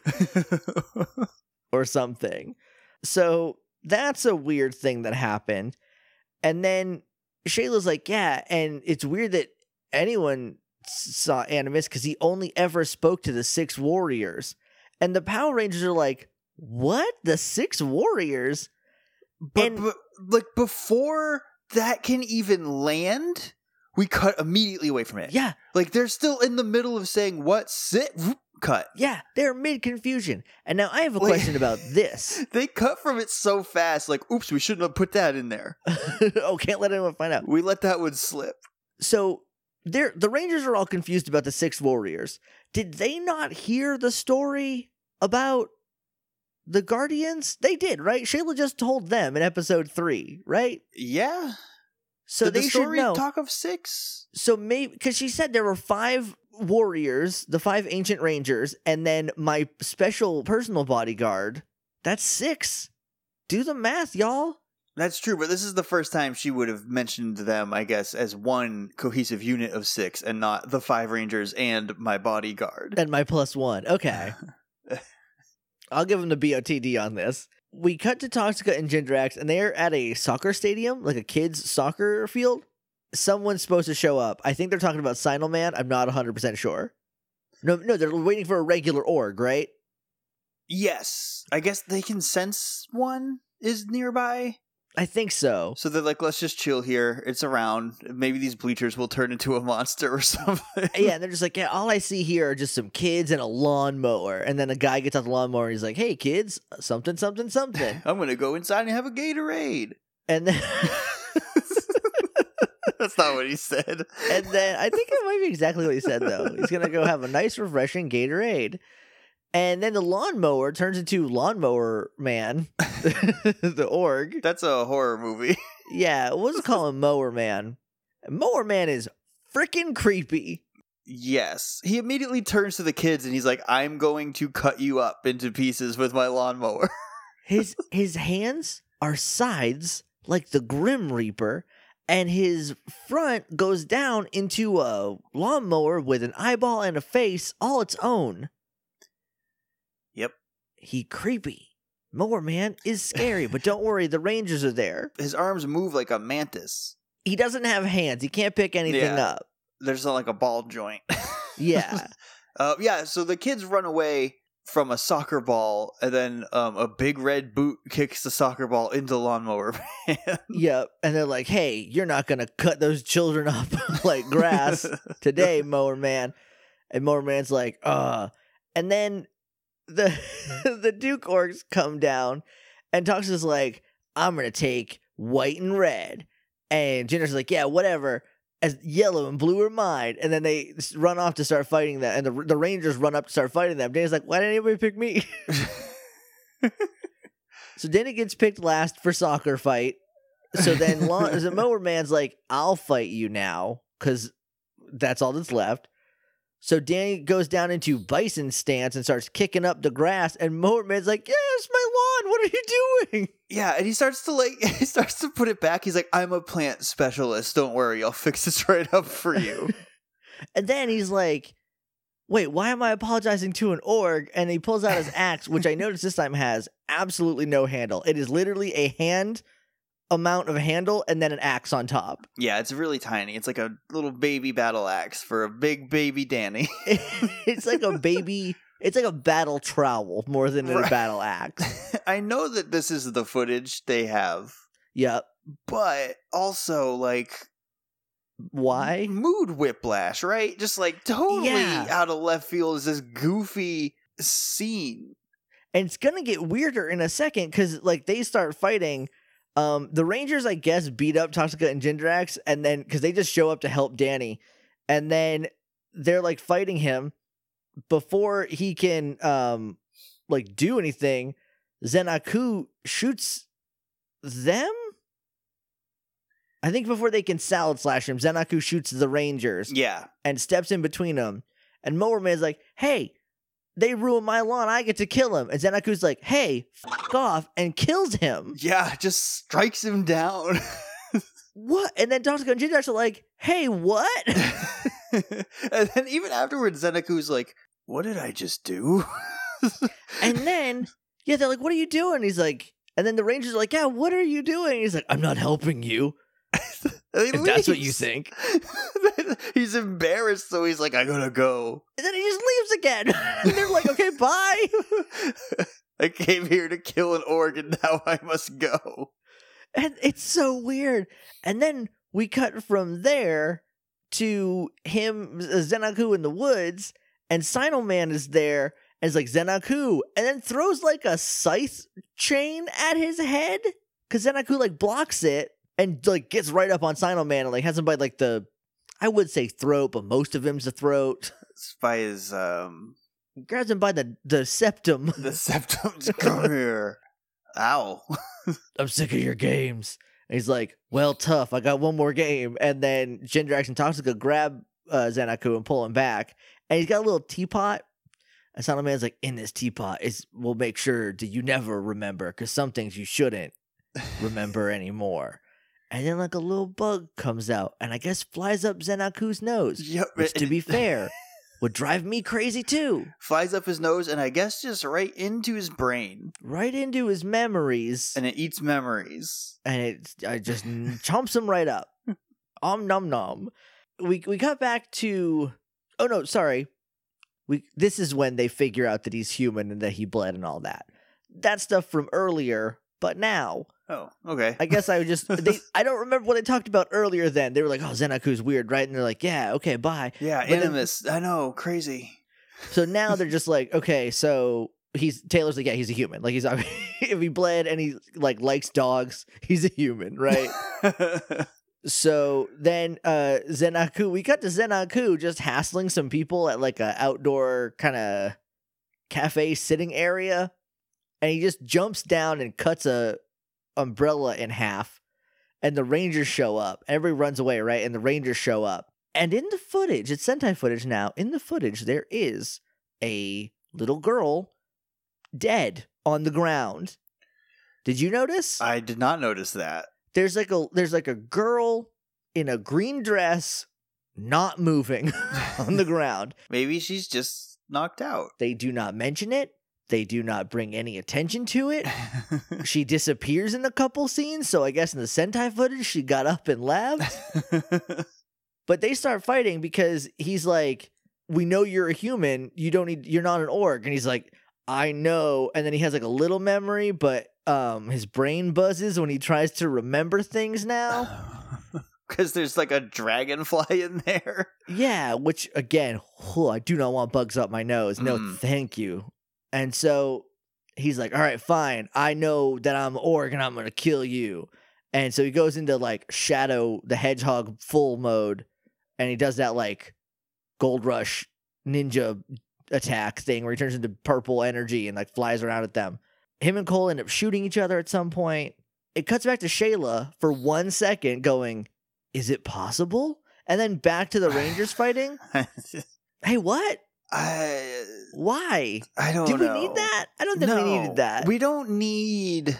Or something. So that's a weird thing that happened. And then Shayla's like, yeah, and it's weird that anyone saw Animus because he only ever spoke to the 6 warriors. And the Power Rangers are like, what? The 6 warriors? But like before that can even land, we cut immediately away from it. Yeah. Like they're still in the middle of saying what? Sit. Cut. Yeah, they're mid-confusion. And now I have a question about this. They cut from it so fast, like, oops, we shouldn't have put that in there. Oh, can't let anyone find out. We let that one slip. So the Rangers are all confused about the 6 warriors. Did they not hear the story about the Guardians? They did, right? Shayla just told them in episode 3, right? Yeah. So Did they the story should know. talk of 6? So maybe, because she said there were 5 warriors, the 5 ancient rangers, and then my special personal bodyguard. That's 6. Do the math, y'all. That's true, but this is the first time she would have mentioned them, I guess, as one cohesive unit of 6 and not the 5 rangers and my bodyguard. And my +1. Okay. I'll give them the BOTD on this. We cut to Toxica and Gindrax, and they're at a soccer stadium, like a kid's soccer field. Someone's supposed to show up. I think they're talking about Sinal Man. I'm not 100% sure. No, they're waiting for a regular org, right? Yes. I guess they can sense one is nearby. I think so. So they're like, let's just chill here. It's around. Maybe these bleachers will turn into a monster or something. Yeah, and they're just like, yeah, all I see here are just some kids and a lawnmower. And then a guy gets out the lawnmower and he's like, hey, kids, something, something, something. I'm going to go inside and have a Gatorade. And then... That's not what he said. And then I think it might be exactly what he said, though. He's going to go have a nice, refreshing Gatorade. And then the lawnmower turns into Lawnmower Man, the org. That's a horror movie. Yeah, we'll just call him Mower Man. Mower Man is freaking creepy. Yes. He immediately turns to the kids and he's like, I'm going to cut you up into pieces with my lawnmower. His hands are sides like the Grim Reaper, and his front goes down into a lawnmower with an eyeball and a face all its own. Yep. He creepy. Mower Man is scary, but don't worry, the Rangers are there. His arms move like a mantis. He doesn't have hands. He can't pick anything up. There's like a ball joint. Yeah. Yeah, so the kids run away from a soccer ball, and then a big red boot kicks the soccer ball into Lawnmower Man. Yep. And they're like, hey, you're not going to cut those children up like grass today, Mower Man. And Mower Man's like, And then the Duke orcs come down, and Toxica's like, I'm going to take white and red. And Jinder's like, yeah, whatever. As yellow and blue are mine. And then they run off to start fighting them. And the Rangers run up to start fighting them. Danny's like, why didn't anybody pick me? So Danny gets picked last for soccer fight. So then the Mower Man's like, I'll fight you now, because that's all that's left. So Danny goes down into bison stance and starts kicking up the grass, and Mower Man's like, yeah, it's my lawn, what are you doing? Yeah, and he starts to put it back. He's like, I'm a plant specialist, don't worry, I'll fix this right up for you. And then he's like, wait, why am I apologizing to an org? And he pulls out his axe, which I noticed this time has absolutely no handle. It is literally a hand amount of handle and then an axe on top. Yeah, it's really tiny. It's like a little baby battle axe for a big baby Danny. It's like a baby, it's like a battle trowel more than a battle axe. I know that this is the footage they have. Yep. But also, like, why? Mood whiplash, right? Just like totally out of left field is this goofy scene. And it's gonna get weirder in a second, because like they start fighting. The Rangers, I guess, beat up Toxica and Gindrax, and then because they just show up to help Danny, and then they're like fighting him before he can like do anything. Zenaku shoots them. I think before they can salad slash him, Zenaku shoots the Rangers. Yeah, and steps in between them. And Mower Man's like, "Hey, they ruined my lawn. I get to kill him." And Zenaku's like, "Hey, f*** off," and kills him. Yeah, just strikes him down. What? And then Toxica and Gindrax are like, "Hey, what?" And then even afterwards, Zenaku's like, "What did I just do?" And then, yeah, they're like, "What are you doing?" He's like, and then the Rangers are like, "Yeah, what are you doing?" He's like, "I'm not helping you." If that's what you think. He's embarrassed, so he's like, "I gotta go." And then he just leaves again. And they're like, "Okay, bye." I came here to kill an orc, and now I must go. And it's so weird. And then we cut from there to him, Zenaku in the woods, and Sinal Man is there, and it's like, "Zenaku," and then throws like a scythe chain at his head, because Zenaku like blocks it and like gets right up on Sinal Man and like has him by like the, I would say throat, but most of him's the throat. It's by his grabs him by the septum. The septum's come here. Ow. I'm sick of your games. And he's like, well, tough. I got one more game. And then Jindrax and Toxica grab Xanaku and pull him back. And he's got a little teapot. And Silent Man's like, in this teapot, we'll make sure that you never remember, because some things you shouldn't remember anymore. And then like a little bug comes out and I guess flies up Xanaku's nose. Yep. Which, to be fair, would drive me crazy too. Flies up his nose and I guess just right into his brain. Right into his memories. And it eats memories. And I just chomps him right up. Nom nom. We got back to... Oh no, sorry. This is when they figure out that he's human and that he bled and all that. That stuff from earlier, but now... Oh, okay. I guess I would just... I don't remember what they talked about earlier then. They were like, oh, Xanaku's weird, right? And they're like, yeah, okay, bye. Yeah, Animus. I know, crazy. So now they're just like, okay, so Taylor's like, yeah, he's a human. Like, if he bled and he like likes dogs, he's a human, right? So then Xanaku, we cut to Xanaku just hassling some people at like a outdoor kind of cafe sitting area. And he just jumps down and cuts a umbrella in half. And the Rangers show up. Everybody runs away, right? And the Rangers show up. And in the footage, it's Sentai footage now. In the footage, there is a little girl dead on the ground. Did you notice? I did not notice that. There's like a girl in a green dress not moving on the ground. Maybe she's just knocked out. They do not mention it. They do not bring any attention to it. She disappears in a couple scenes, so I guess in the Sentai footage she got up and left. But they start fighting because he's like, we know you're a human. You're not an orc. And he's like, I know. And then he has like a little memory, but his brain buzzes when he tries to remember things now. Because there's like a dragonfly in there. Yeah, which again, I do not want bugs up my nose. No, thank you. And so he's like, all right, fine. I know that I'm an orc and I'm going to kill you. And so he goes into like Shadow the Hedgehog full mode. And he does that like Gold Rush ninja attack thing where he turns into purple energy and like flies around at them. Him and Cole end up shooting each other at some point. It cuts back to Shayla for 1 second going, is it possible? And then back to the Rangers fighting. Hey, what? Why? I don't know. Did we need that? I don't think we needed that. We don't need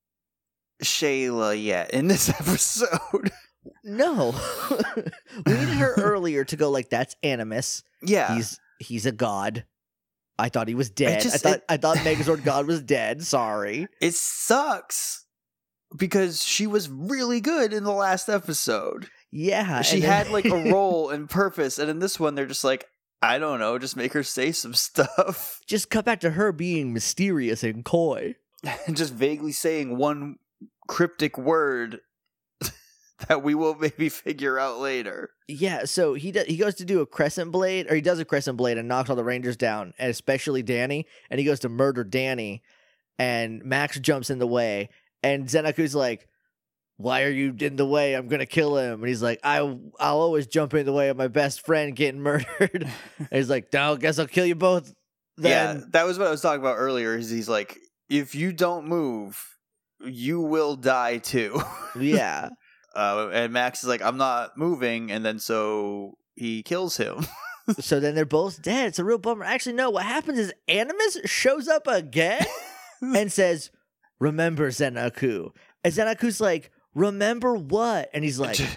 Shayla yet in this episode. No. We needed her earlier to go like, that's Animus. Yeah. He's a god. I thought he was dead. I thought Megazord God was dead. Sorry. It sucks because she was really good in the last episode. Yeah. She had like a role and purpose, and in this one they're just like, I don't know, just make her say some stuff. Just cut back to her being mysterious and coy. And just vaguely saying one cryptic word that we will maybe figure out later. Yeah, so he goes to do a crescent blade, or he does a crescent blade and knocks all the Rangers down, and especially Danny, and he goes to murder Danny, and Max jumps in the way, and Xanaku's like, why are you in the way? I'm going to kill him. And he's like, I'll always jump in the way of my best friend getting murdered. And he's like, no, guess I'll kill you both then. Yeah, that was what I was talking about earlier. He's like, if you don't move, you will die too. Yeah. And Max is like, I'm not moving. And then so he kills him. So then they're both dead. It's a real bummer. Actually, no, what happens is Animus shows up again and says, remember Xanaku. And Xanaku's like, remember what? And he's like,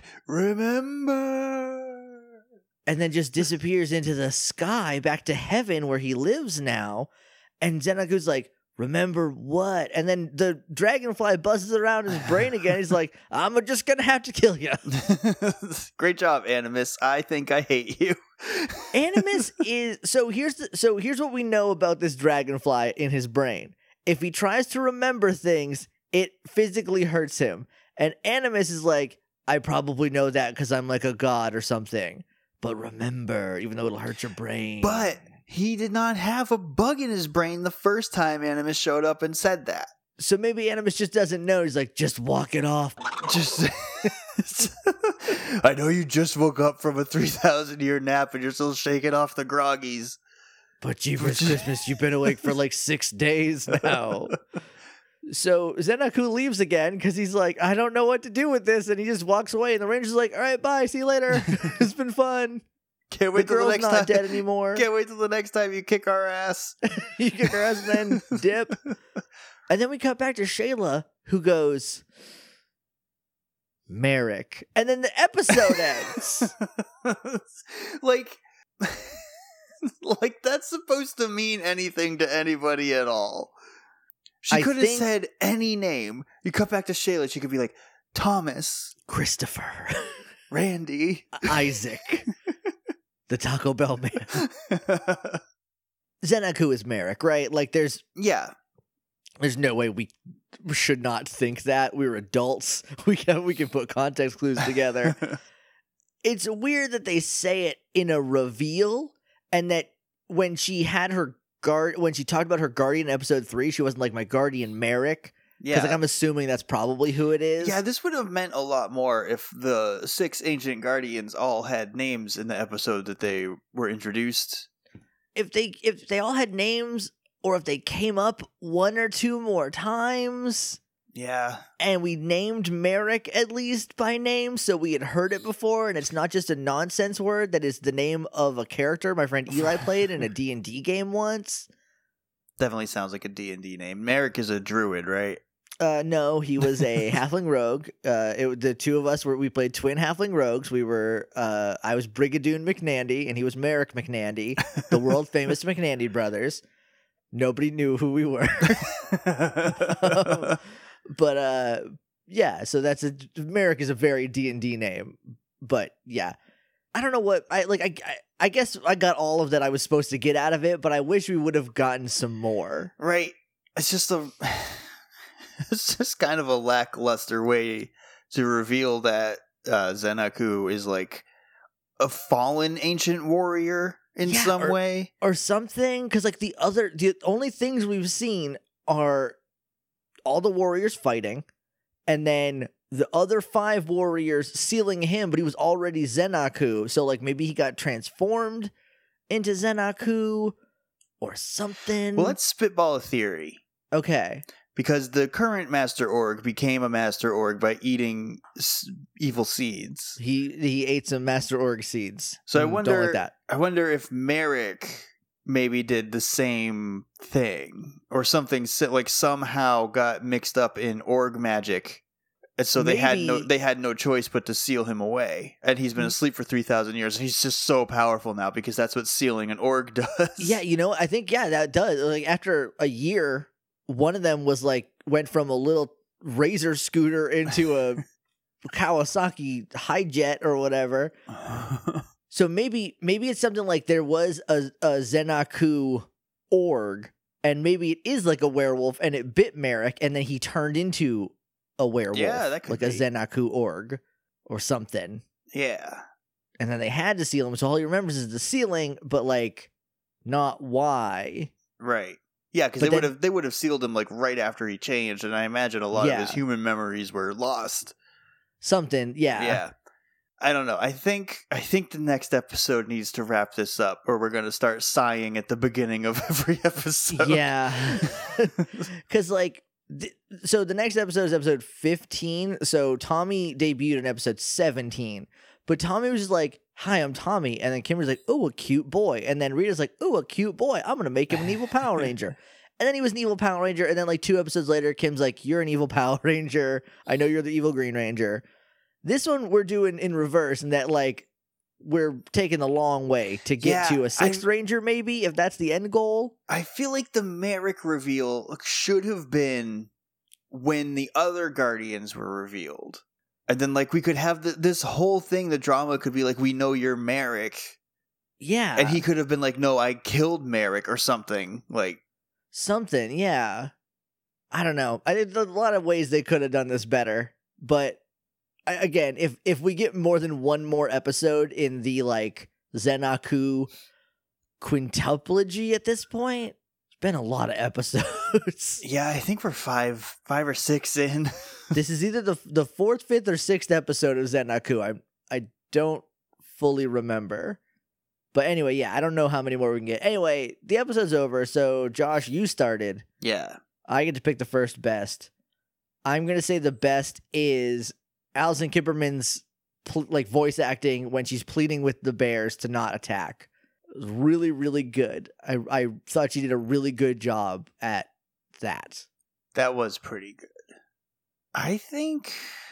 remember. And then just disappears into the sky back to heaven where he lives now. And Xanaku's like, remember what? And then the dragonfly buzzes around his brain again. He's like, I'm just going to have to kill you. Great job, Animus. I think I hate you. Animus is... So here's what we know about this dragonfly in his brain. If he tries to remember things, it physically hurts him. And Animus is like, I probably know that because I'm like a god or something. But remember, even though it'll hurt your brain. But he did not have a bug in his brain the first time Animus showed up and said that. So maybe Animus just doesn't know. He's like, just walk it off. Just, I know you just woke up from a 3,000-year nap and you're still shaking off the groggies. But Jeepers Christmas, you've been awake for like 6 days now. So Zenaku leaves again because he's like, I don't know what to do with this. And he just walks away. And the ranger's like, all right, bye. See you later. It's been fun. Can't wait the till the girl's next not time. dead anymore. Can't wait till the next time you kick our ass. You kick our ass and then dip. And then we cut back to Shayla, who goes, Merrick. And then the episode ends. like that's supposed to mean anything to anybody at all. She could have said any name. You cut back to Shayla, she could be like, Thomas. Christopher. Randy. Isaac. The Taco Bell man. Zenaku is Merrick, right? Like there's no way we should not think that. We're adults. We can put context clues together. It's weird that they say it in a reveal, and that when she had her when she talked about her guardian in episode 3, she wasn't like my guardian Merrick. Yeah. Because like, I'm assuming that's probably who it is. Yeah, this would have meant a lot more if the 6 ancient guardians all had names in the episode that they were introduced. If they all had names, or if they came up 1 or 2 more times. Yeah. And we named Merrick at least by name, so we had heard it before, and it's not just a nonsense word that is the name of a character my friend Eli played in a D&D game once. Definitely sounds like a D&D name. Merrick is a druid, right? No, he was a halfling rogue. The two of us we played twin halfling rogues. We were I was Brigadoon McNandy, and he was Merrick McNandy, the world famous McNandy brothers. Nobody knew who we were. But yeah, so Merrick is a very D&D name. But yeah, I don't know what I guess I got all of that I was supposed to get out of it, but I wish we would have gotten some more. Right. It's just kind of a lackluster way to reveal that Zenaku is like a fallen ancient warrior in some way or something, because like the only things we've seen are all the warriors fighting, and then the other 5 warriors sealing him, but he was already Zenaku, so like maybe he got transformed into Zenaku or something. Well, let's spitball a theory. Okay. Because the current Master Org became a Master Org by eating evil seeds. He ate some Master Org seeds. So don't like that. I wonder if Merrick maybe did the same thing, or something like somehow got mixed up in Org magic, and so they had no choice but to seal him away. And he's been asleep for 3,000 years, and he's just so powerful now because that's what sealing an Org does. Yeah, I think that does. Like after a year, one of them went from a little razor scooter into a Kawasaki Hi-Jet or whatever. So maybe it's something like there was a Zenaku org, and maybe it is like a werewolf, and it bit Merrick, and then he turned into a werewolf. Yeah, that could be. A Zenaku org or something. Yeah. And then they had to seal him, so all he remembers is the sealing, but like not why. Right. Yeah, because they would have sealed him like right after he changed, and I imagine a lot of his human memories were lost. Something, yeah. Yeah. I don't know. I think the next episode needs to wrap this up, or we're going to start sighing at the beginning of every episode. Yeah. Because so the next episode is episode 15. So Tommy debuted in episode 17. But Tommy was just like, hi, I'm Tommy. And then Kimberly's like, oh, a cute boy. And then Rita's like, oh, a cute boy. I'm going to make him an evil Power Ranger. And then he was an evil Power Ranger. And then 2 episodes later, Kim's like, you're an evil Power Ranger. I know you're the evil Green Ranger. This one we're doing in reverse, and that we're taking the long way to get to a 6th Ranger, maybe, if that's the end goal. I feel like the Merrick reveal should have been when the other Guardians were revealed. And then we could have this whole thing, the drama could be we know you're Merrick. Yeah. And he could have been no, I killed Merrick or something. Something, yeah. I don't know. There's a lot of ways they could have done this better, but again, if we get more than one more episode in the Zenaku quintuplogy at this point, it's been a lot of episodes. Yeah, I think we're five or 6 in. This is either the 4th, 5th, or 6th episode of Zenaku. I don't fully remember. But anyway, yeah, I don't know how many more we can get. Anyway, the episode's over. So, Josh, you started. Yeah. I get to pick the first best. I'm going to say the best is Alison Kipperman's voice acting when she's pleading with the bears to not attack. It was really, really good. I thought she did a really good job at that. That was pretty good. I think...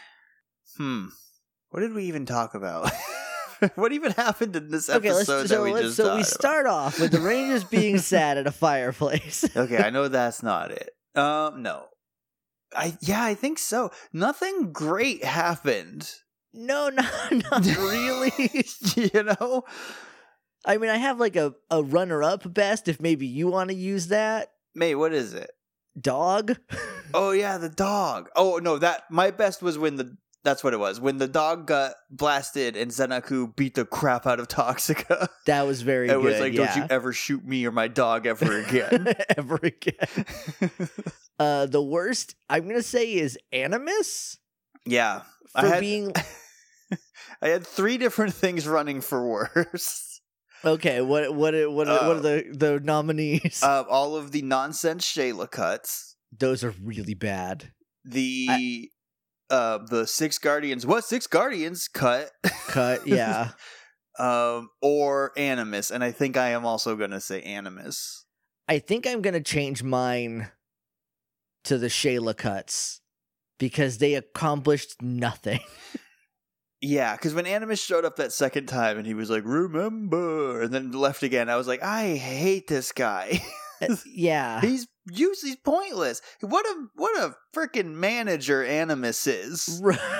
What did we even talk about? What even happened in this episode So we start off with the Rangers being sad at a fireplace. Okay, I know that's not it. No. I think so. Nothing great happened. No, not really. You know? I mean, I have like a runner-up best if maybe you want to use that. Mate, what is it? Dog. Oh, yeah, the dog. Oh, no, my best was that's what it was. When the dog got blasted and Zenaku beat the crap out of Toxica. That was very good. It was like, yeah. Don't you ever shoot me or my dog ever again. Ever again. The worst, I'm going to say, is Animus. Yeah. being... I had 3 different things running for worse. Okay, what are the nominees? All of the nonsense Shayla cuts. Those are really bad. The 6 Guardians. What 6 Guardians cut? Yeah. Or Animus, and I think I am also gonna say Animus. I think I'm gonna change mine to the Shayla cuts because they accomplished nothing. Yeah, because when Animus showed up that second time and he was like, "Remember," and then left again, I was like, I hate this guy. Yeah, he's pointless. What a freaking manager Animus is.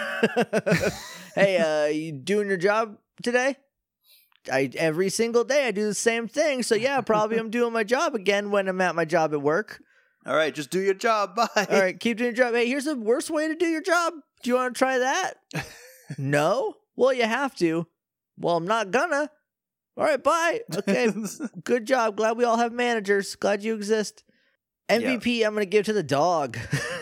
Hey, you doing your job today? Every single day I do the same thing, so yeah, probably I'm doing my job again when I'm at my job at work. All right, just do your job. Bye. All right, keep doing your job. Hey, here's the worst way to do your job. Do you want to try that? No? Well, you have to. Well, I'm not gonna. All right, bye. Okay, good job. Glad we all have managers. Glad you exist. MVP, I'm going to give to the dog.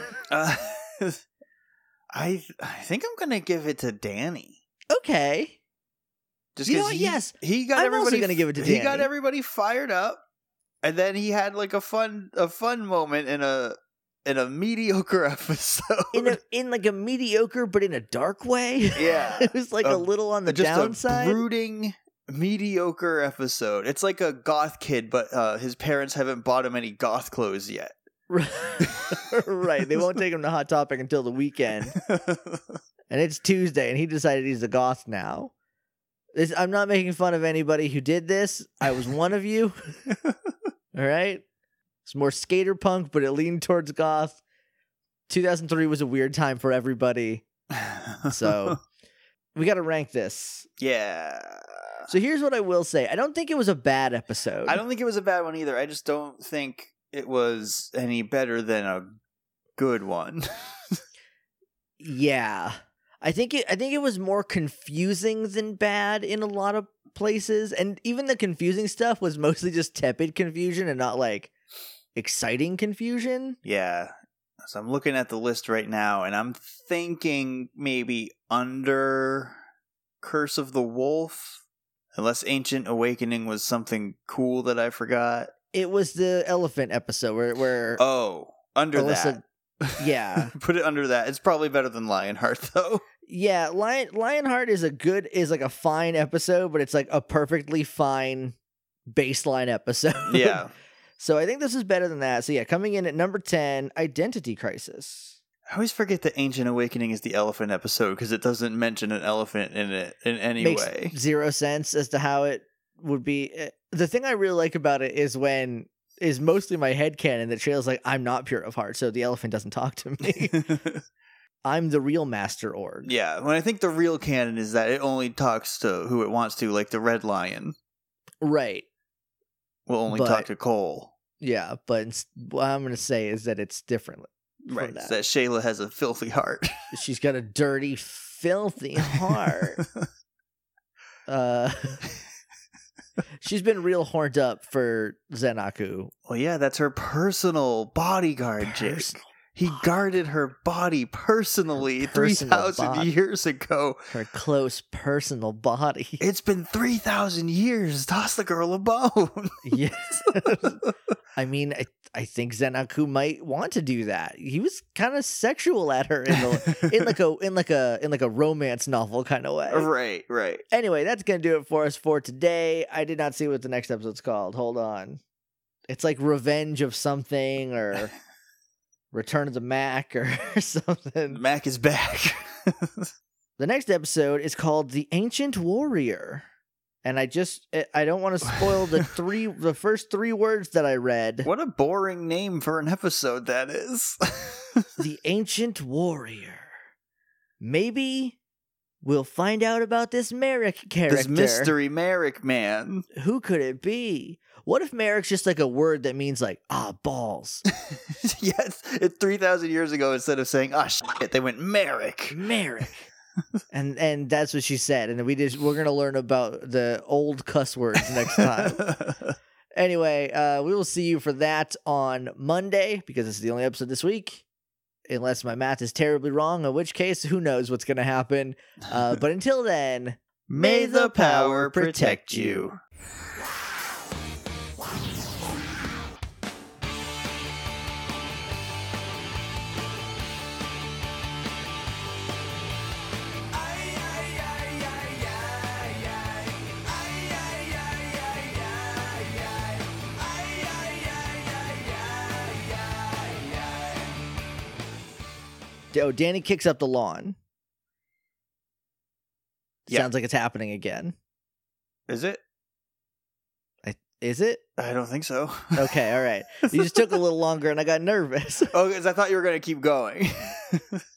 I think I'm going to give it to Danny. Okay. Just you know what? Yes. He got I'm everybody, also going to give it to Danny. He got everybody fired up, and then he had like a fun moment in a mediocre episode. In like a mediocre, but in a dark way. Yeah. It was like a little on the downside. A brooding, mediocre episode. It's like a goth kid, but his parents haven't bought him any goth clothes yet. Right. They won't take him to Hot Topic until the weekend. And it's Tuesday, and he decided he's a goth now. I'm not making fun of anybody who did this. I was one of you. All right? It's more skater punk, but it leaned towards goth. 2003 was a weird time for everybody. So we got to rank this. Yeah. So here's what I will say. I don't think it was a bad episode. I don't think it was a bad one either. I just don't think it was any better than a good one. Yeah. I think it was more confusing than bad in a lot of places. And even the confusing stuff was mostly just tepid confusion and not like exciting confusion. Yeah. So I'm looking at the list right now and I'm thinking maybe under Curse of the Wolf. Unless Ancient Awakening was something cool that I forgot. It was the elephant episode where under Alyssa, that. Yeah. Put it under that. It's probably better than Lionheart though. Yeah, Lionheart is like a fine episode, but it's like a perfectly fine baseline episode. Yeah. So I think this is better than that. So yeah, coming in at number 10, Identity Crisis. I always forget that Ancient Awakening is the elephant episode because it doesn't mention an elephant in it in any way. Makes zero sense as to how it would be. The thing I really like about it is mostly my headcanon that Shayla's like, I'm not pure of heart, so the elephant doesn't talk to me. I'm the real Master Org. Yeah, when I think the real canon is that it only talks to who it wants to, like the Red Lion. Right. Will only talk to Cole. Yeah, but what I'm going to say is that it's different. Right, that Shayla has a filthy heart. She's got a dirty, filthy heart. She's been real horned up for Zenaku. Well, yeah, that's her personal bodyguard, Jake. He guarded her body personally Her personal 3,000 body. years ago. Her close personal body. It's been 3,000 years. Toss the girl a bone. Yes. I mean, I think Zenaku might want to do that. He was kind of sexual at her in like a romance novel kind of way. Right. Anyway, that's gonna do it for us for today. I did not see what the next episode's called. Hold on. It's like Revenge of something or Return of the Mac or something. Mac is back. The next episode is called The Ancient Warrior. And I don't want to spoil the first 3 words that I read. What a boring name for an episode that is. The Ancient Warrior. Maybe we'll find out about this Merrick character. This mystery Merrick man. Who could it be? What if Merrick's just like a word that means like, balls? Yes, it's 3,000 years ago, instead of saying, shit, they went Merrick. Merrick. and that's what she said. And then we're going to learn about the old cuss words next time. Anyway, we will see you for that on Monday, because it's the only episode this week. Unless my math is terribly wrong, in which case, who knows what's going to happen. But until then, May the power protect you. Oh, Danny kicks up the lawn. Yeah. Sounds like it's happening again. Is it? Is it? I don't think so. Okay, all right. You just took a little longer and I got nervous. Oh, because I thought you were going to keep going.